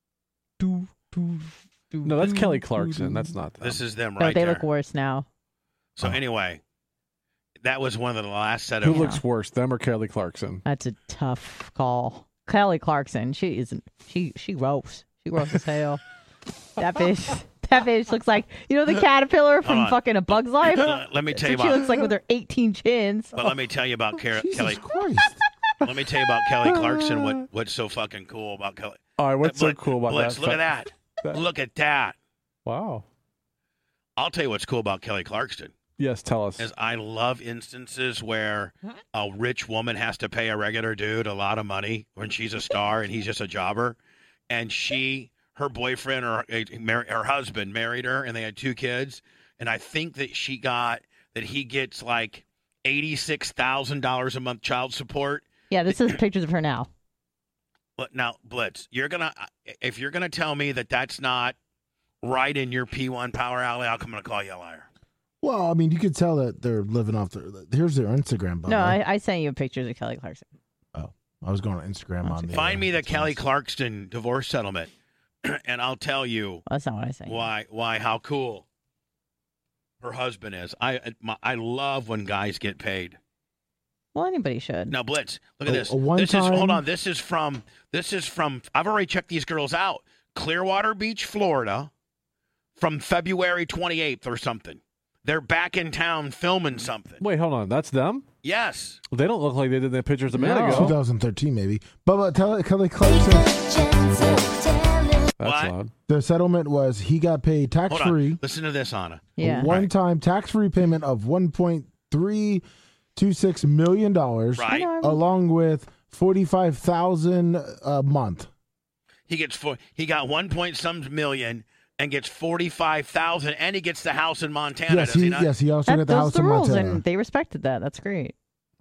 No, that's Kelly Clarkson. That's not them. This is them No, right they there. look worse now. So anyway, that was one of the last set Who of. looks worse, them or Kelly Clarkson? That's a tough call. Kelly Clarkson, she isn't. She gross. She gross as hell. That bitch looks like, you know, the caterpillar Hold from on. fucking A Bug's Life. Let me That's tell you what she about. looks like with her 18 chins. But let me tell you about Kelly. Jesus Christ. Let me tell you about Kelly Clarkson. What's so fucking cool about Kelly? All right, what's so Blitz, cool about Blitz, that? look at that. Look at that. Wow. I'll tell you what's cool about Kelly Clarkson. Yes, tell us. Is I love instances where a rich woman has to pay a regular dude a lot of money when she's a star and he's just a jobber, and her boyfriend or her husband married her and they had 2 kids, and I think that he gets like $86,000 a month child support. Yeah, this is pictures of her now. But now, Blitz, if you're gonna tell me that that's not right in your P1 power alley, I'm gonna call you a liar. Well, I mean, you could tell that they're living off here's their Instagram. Bubba. No, I sent you pictures of Kelly Clarkson. Oh, I was going on Instagram on the. Find me the Kelly Clarkson divorce settlement, and I'll tell you. That's not what I say. Why? How cool her husband is. I love when guys get paid. Well, anybody should. Now, Blitz, look at this. Hold on. This is from. I've already checked these girls out. Clearwater Beach, Florida, from February 28th or something. They're back in town filming something. Wait, hold on. That's them? Yes. They don't look like they did their pictures a minute ago. 2013, maybe. Bubba, tell Kelly Clarkson. That's odd. The settlement was he got paid tax-free. Listen to this, Anna. Yeah. A one-time tax-free payment of $1.326 million, right? Along with $45,000 a month. He got 1 million and gets $45,000, and he gets the house in Montana. Yes, he also got the house in rules, Montana. and they respected that. That's great.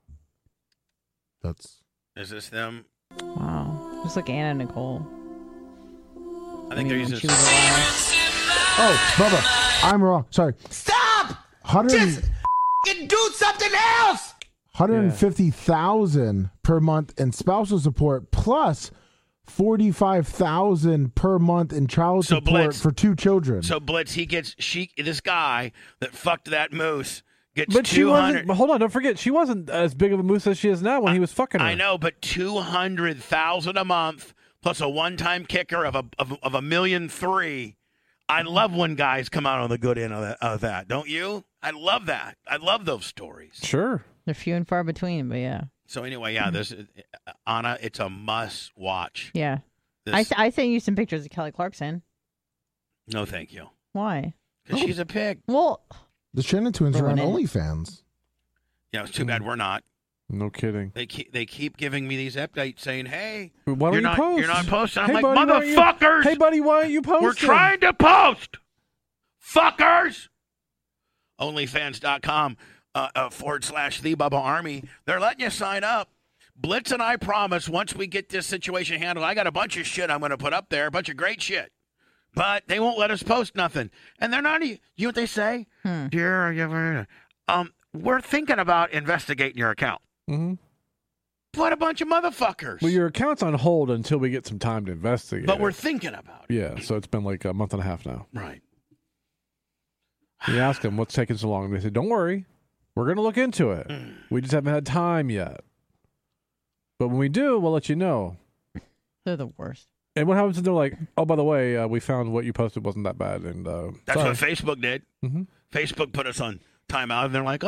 Is this them? Wow, just like Anna and Nicole. I think they're using. Oh, Bubba, I'm wrong. Sorry. Stop! Just do something else! $150,000 per month in spousal support, plus $45,000 per month in child support for 2 children. So Blitz, this guy that fucked that moose gets but she wasn't. 200. But hold on, don't forget, she wasn't as big of a moose as she is now when he was fucking her. I know, but $200,000 a month plus a one-time kicker of $1.3 million. I love when guys come out on the good end of that. Don't you? I love that. I love those stories. Sure. They're few and far between, but yeah. So anyway, this is, Anna, it's a must watch. Yeah. I sent you some pictures of Kelly Clarkson. No, thank you. Why? Because she's a pig. Well, the Shannon twins are on OnlyFans. Yeah, it's too bad we're not. No kidding. They keep giving me these updates saying, "Hey, why don't you post? You're not posting." I'm hey, like, buddy, motherfuckers! Hey, buddy, why aren't you posting? We're trying to post, fuckers. OnlyFans.com / the Bubba Army. They're letting you sign up. Blitz and I promise once we get this situation handled, I got a bunch of shit I'm going to put up there, a bunch of great shit. But they won't let us post nothing. And they're not, you know what they say? Dear, we're thinking about investigating your account. Mm-hmm. What a bunch of motherfuckers. Well, your account's on hold until we get some time to investigate. But we're thinking about it. Yeah, so it's been like a month and a half now. Right. You ask them, what's taking so long? They say, don't worry. We're going to look into it. We just haven't had time yet. But when we do, we'll let you know. They're the worst. And what happens if they're like, oh, by the way, we found what you posted wasn't that bad. And that's what Facebook did. Mm-hmm. Facebook put us on timeout, and they're like,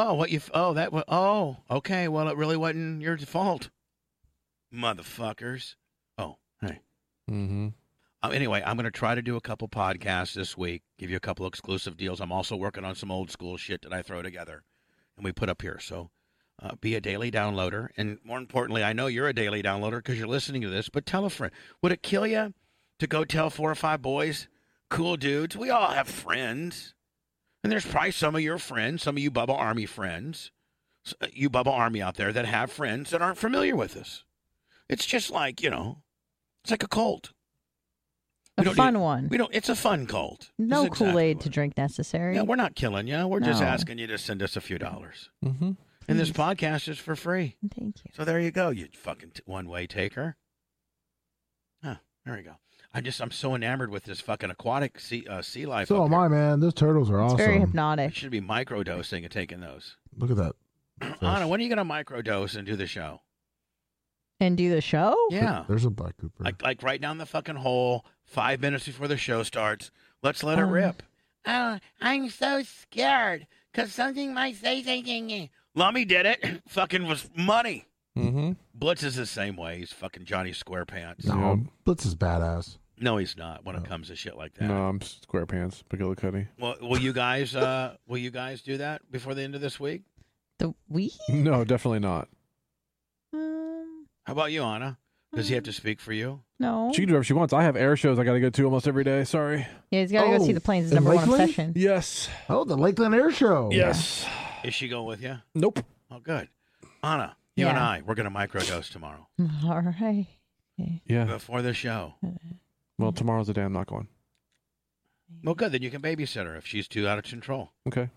okay, well, it really wasn't your fault. Motherfuckers. Oh, hey. Mm-hmm. Anyway, I'm going to try to do a couple podcasts this week, give you a couple exclusive deals. I'm also working on some old school shit that I throw together and we put up here. So be a daily downloader. And more importantly, I know you're a daily downloader because you're listening to this, but tell a friend. Would it kill you to go tell 4 or 5 boys, cool dudes? We all have friends. And there's probably some of your friends, some of you Bubba Army friends, you Bubba Army out there that have friends that aren't familiar with us. It's just like, it's like a cult. A fun one. It's a fun cult. No Kool-Aid to drink necessary. Yeah, we're not killing you. We're just asking you to send us a few dollars. Mm-hmm. And this podcast is for free. Thank you. So there you go, you fucking one-way taker. Huh, there we go. I'm so enamored with this fucking aquatic sea life. So am I, man. Those turtles are awesome. It's very hypnotic. You should be microdosing and taking those. Look at that. Anna, when are you going to microdose and do the show? And do the show? Yeah. There's a Black Cooper. Like right down the fucking hole, 5 minutes before the show starts. Let's let it rip. Oh, I'm so scared because something might say something. Lummy did it. Fucking was money. Mm-hmm. Blitz is the same way. He's fucking Johnny Squarepants. No, Blitz is badass. No, he's not when it comes to shit like that. No, I'm Squarepants, McGillicuddy. Well, will you guys do that before the end of this week? The week? No, definitely not. How about you, Anna? Does he have to speak for you? No. She can do whatever she wants. I have air shows I got to go to almost every day. Sorry. Yeah, he's got to go see the planes. His in number one Lakeland? obsession. Yes. Oh, the Lakeland Air Show. Yes. Is she going with you? Nope. Oh, good. Anna, you and Yeah. I, we're going to microdose tomorrow. All right. Yeah. Before the show. Well, tomorrow's the day I'm not going. Well, good. Then you can babysit her if she's too out of control. Okay.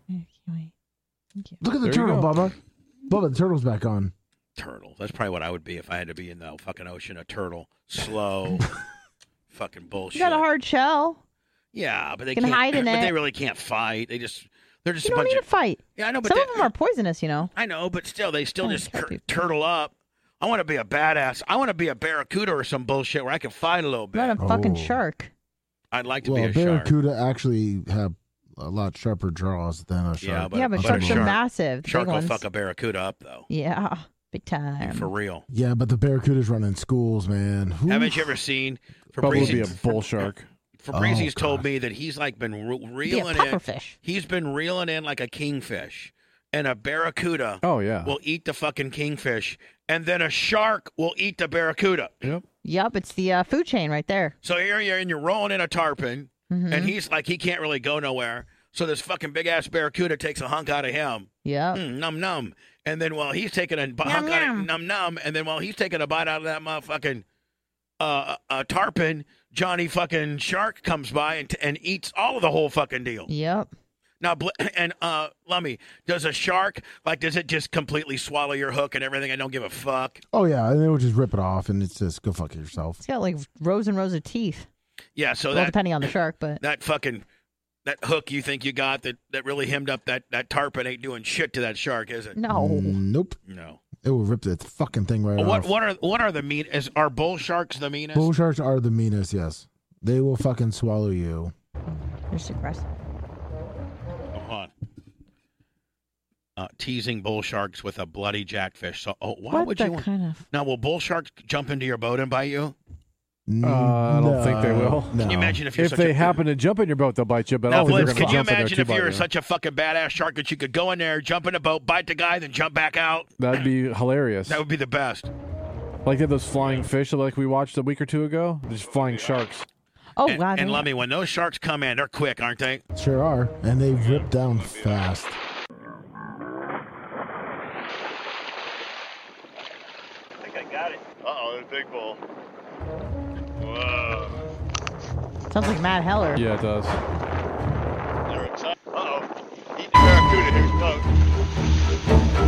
Look at the There you turtle, go. Bubba. Bubba, the turtle's back on. Turtle. That's probably what I would be if I had to be in the fucking ocean. A turtle. Slow. Fucking bullshit. You got a hard shell. Yeah, but they Can can't. hide in but it. they really can't fight. They're just You a don't bunch need of. to fight. Yeah, I know, but Some they, of them are poisonous, you know. I know, but still, they still Oh, just can't be- turtle up. I want to be a badass. I want to be a barracuda or some bullshit where I can fight a little bit. Not a fucking Oh. shark. I'd like to Well, be a shark. barracuda actually have a lot sharper jaws than a shark. Yeah, but, Yeah, but a sharks are shark- massive. The Shark big will ones. fuck a barracuda up though. Yeah, big time. For real. Yeah, but the barracudas run in schools, man. Who- Haven't you ever seen? Probably would be a Fabrizi's- bull shark. Fabrizi's Oh, told God. me that he's like been Be a reeling in. pufferfish. He's been reeling in like a kingfish, and a barracuda Oh, yeah. will eat the fucking kingfish, and then a shark will eat the barracuda. Yep. Yep, it's the food chain right there. So here you're and you're rolling in a tarpon, Mhm. and he's like he can't really go nowhere. So this fucking big ass barracuda takes a hunk out of him. Yep. Num num. And then while he's taking a hunk out of num num, and then while he's taking a bite out of that motherfucking tarpon, Johnny fucking shark comes by and eats all of the whole fucking deal. Yep. Now, and Lummy, does a shark does it just completely swallow your hook and everything? I don't give a fuck. Oh yeah, and they would just rip it off, and it's just go fuck yourself. It's got like rows and rows of teeth. Yeah, so Well, that depending on the shark, but that hook you think you got that really hemmed up that tarpon ain't doing shit to that shark, is it? no. Nope. No. It will rip that fucking thing right off. What are the mean? Are bull sharks the meanest? Bull sharks are the meanest. Yes, they will fucking swallow you. They're just aggressive. Hold on. Teasing bull sharks with a bloody jackfish. So, why What would the you? kind of? Now, will bull sharks jump into your boat and bite you? I don't think they will. No. Can you imagine if you're If such they a happen to jump in your boat, they'll bite you. But I Now, don't think Blitz, they're could going you to jump in there imagine to if you were bite such a fucking badass shark that you could go in there, jump in a boat, bite the guy, then jump back out? That'd be hilarious. That would be the best. Like they have those flying fish like we watched a week or two ago. Just flying sharks. Oh, and, God. and let me, when those sharks come in, they're quick, aren't they? Sure are, and they rip down fast. I think I got it. Uh-oh, there's a big bull. Whoa. Sounds like Matt Heller. Yeah, it does. They're excited. Uh-oh. Eating the barracuda. Here's close.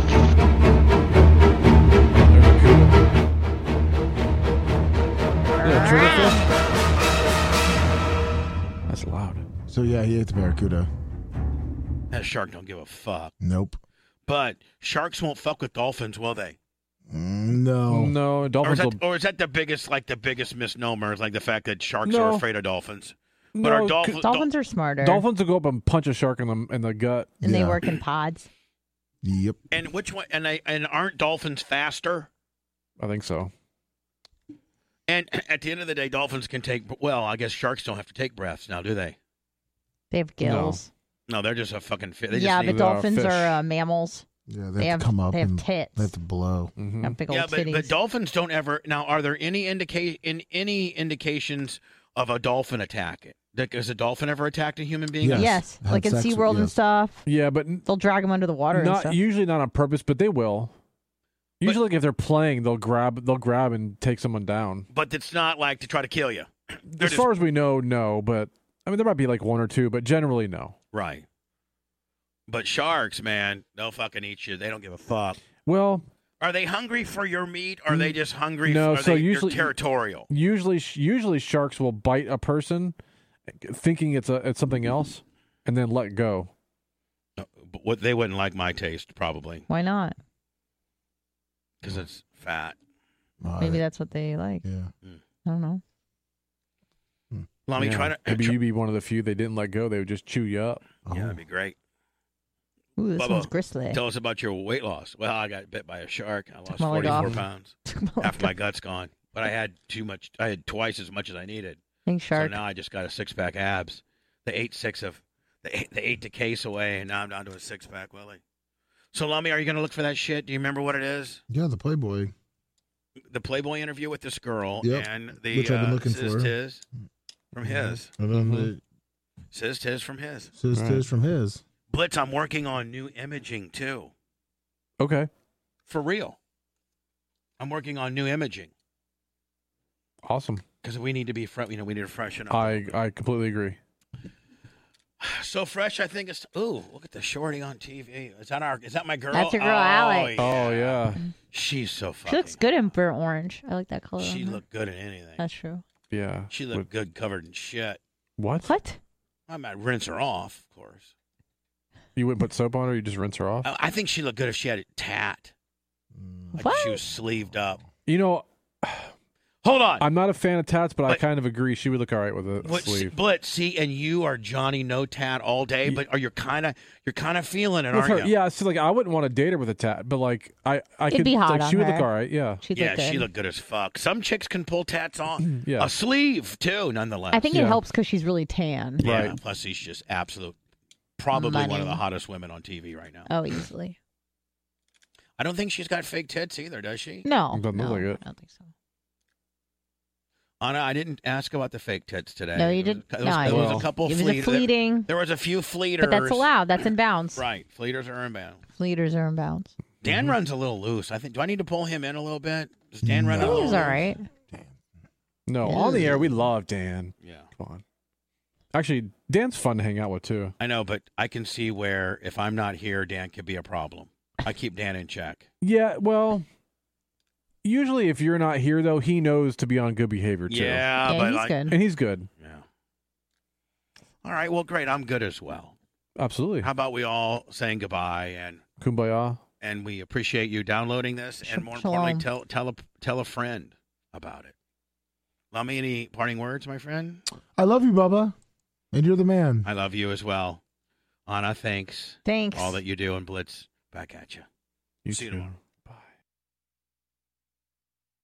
That's loud. So yeah, he ate the barracuda. That shark don't give a fuck. Nope. But sharks won't fuck with dolphins, will they? No. No, Or dolphins is that the biggest misnomer? Is like the fact that sharks No. are afraid of dolphins. But No, are dolphins? Dolphins are smarter. Dolphins will go up and punch a shark in the gut. And they Yeah. work in pods. Yep. And which one? And aren't dolphins faster? I think so. And at the end of the day, dolphins can take. Well, I guess sharks don't have to take breaths now, do they? They have gills. No, they're just a fucking fish. Yeah, but dolphins fish. are mammals. Yeah, They have have- to come up they have and tits. they have to blow. Mm-hmm. Have big old Yeah, but titties. dolphins don't ever. Now, are there any indications of a dolphin attack? Has a dolphin ever attacked a human being? Yes. Yes, Had like in sex with- SeaWorld and yes. stuff. Yeah, but They'll drag them under the water and not stuff. usually not on purpose, but they will. Usually, like if they're playing, they'll grab and take someone down. But it's not like to try to kill you. They're As just- far as we know, no. But I mean, there might be like one or two, but generally, no. Right. But sharks, man, they'll fucking eat you. They don't give a fuck. Well, Are they hungry for your meat? Or are they just hungry? No, Are so they're usually territorial. Usually sharks will bite a person, thinking it's something else, and then let go. But what they wouldn't like my taste, probably, Why not? because it's fat. Maybe that's what they like. Yeah. I don't know. Let me Yeah, try to. Maybe you'd be one of the few they didn't let go. They would just chew you up. Yeah, that'd be great. Ooh, this Bubba, one's gristly. Tell us about your weight loss. Well, I got bit by a shark. I lost my leg 44 off. pounds Took my leg after my off. gut's gone. But I had too much. I had twice as much as I needed. Thanks, shark. So now I just got a 6-pack abs. They ate the case away, and now I'm down to a 6-pack, Willie. So, Lummy, are you going to look for that shit? Do you remember what it is? Yeah, the Playboy. the Playboy interview with this girl, Yep, and the which I've been looking Sizz for. Tiz from his. And then the Sizz Tiz from his. Sizz Tiz from his. Blitz, I'm working on new imaging too. Okay. For real. I'm working on new imaging Awesome. because we need to be we need to freshen up. I completely agree. So fresh, I think it's. Ooh, look at the shorty on TV. Is that my girl? That's your girl, oh, Alex. Oh yeah. She's so She fucking. looks good in burnt orange. I like that color. She on her. looked good in anything. That's true. Yeah. She looked good covered in shit. What? What? I might rinse her off, of course. You wouldn't put soap on her? Or you just rinse her off? I think she looked good if she had it tat. Like What? she was sleeved up. You know, Hold on. I'm not a fan of tats, but I kind of agree. She would look all right with a sleeve. Blitz, see, and you are Johnny No Tat all day, but you're kind of feeling it, With aren't her, you? yeah. See, like I wouldn't want to date her with a tat, but like I It'd could. be hot like on she would her. look all right. Yeah. She'd Yeah, look good. she looked good as fuck. Some chicks can pull tats on. Yeah. A sleeve too, nonetheless. I think it helps because she's really tan. Yeah. Right. Plus, she's just probably one Money. of the hottest women on TV right now. Oh, easily. I don't think she's got fake tits either, does she? No. Doesn't look like it. I don't think so. Anna, I didn't ask about the fake tits today. No, you did. There No, was, you there was didn't. a couple. It was a fleeting. There was a few fleeters. But that's allowed. That's in bounds. Right, fleeters are in bounds. Fleeters are in bounds. Dan runs a little loose. I think. Do I need to pull him in a little bit? Does Dan run a little? He's all right. No, on the air we love Dan. Yeah. Come on. Actually, Dan's fun to hang out with too. I know, but I can see where if I'm not here, Dan could be a problem. I keep Dan in check. Yeah. Well. Usually, if you're not here, though, he knows to be on good behavior, too. Yeah, but he's good. And he's good. Yeah. All right. Well, great. I'm good as well. Absolutely. How about we all saying goodbye and Kumbaya. and we appreciate you downloading this, and more importantly, tell a friend about it. Lummy, any parting words, my friend? I love you, Bubba, and you're the man. I love you as well. Anna, thanks. Thanks. All that you do, and Blitz, back at you. You See you too. tomorrow.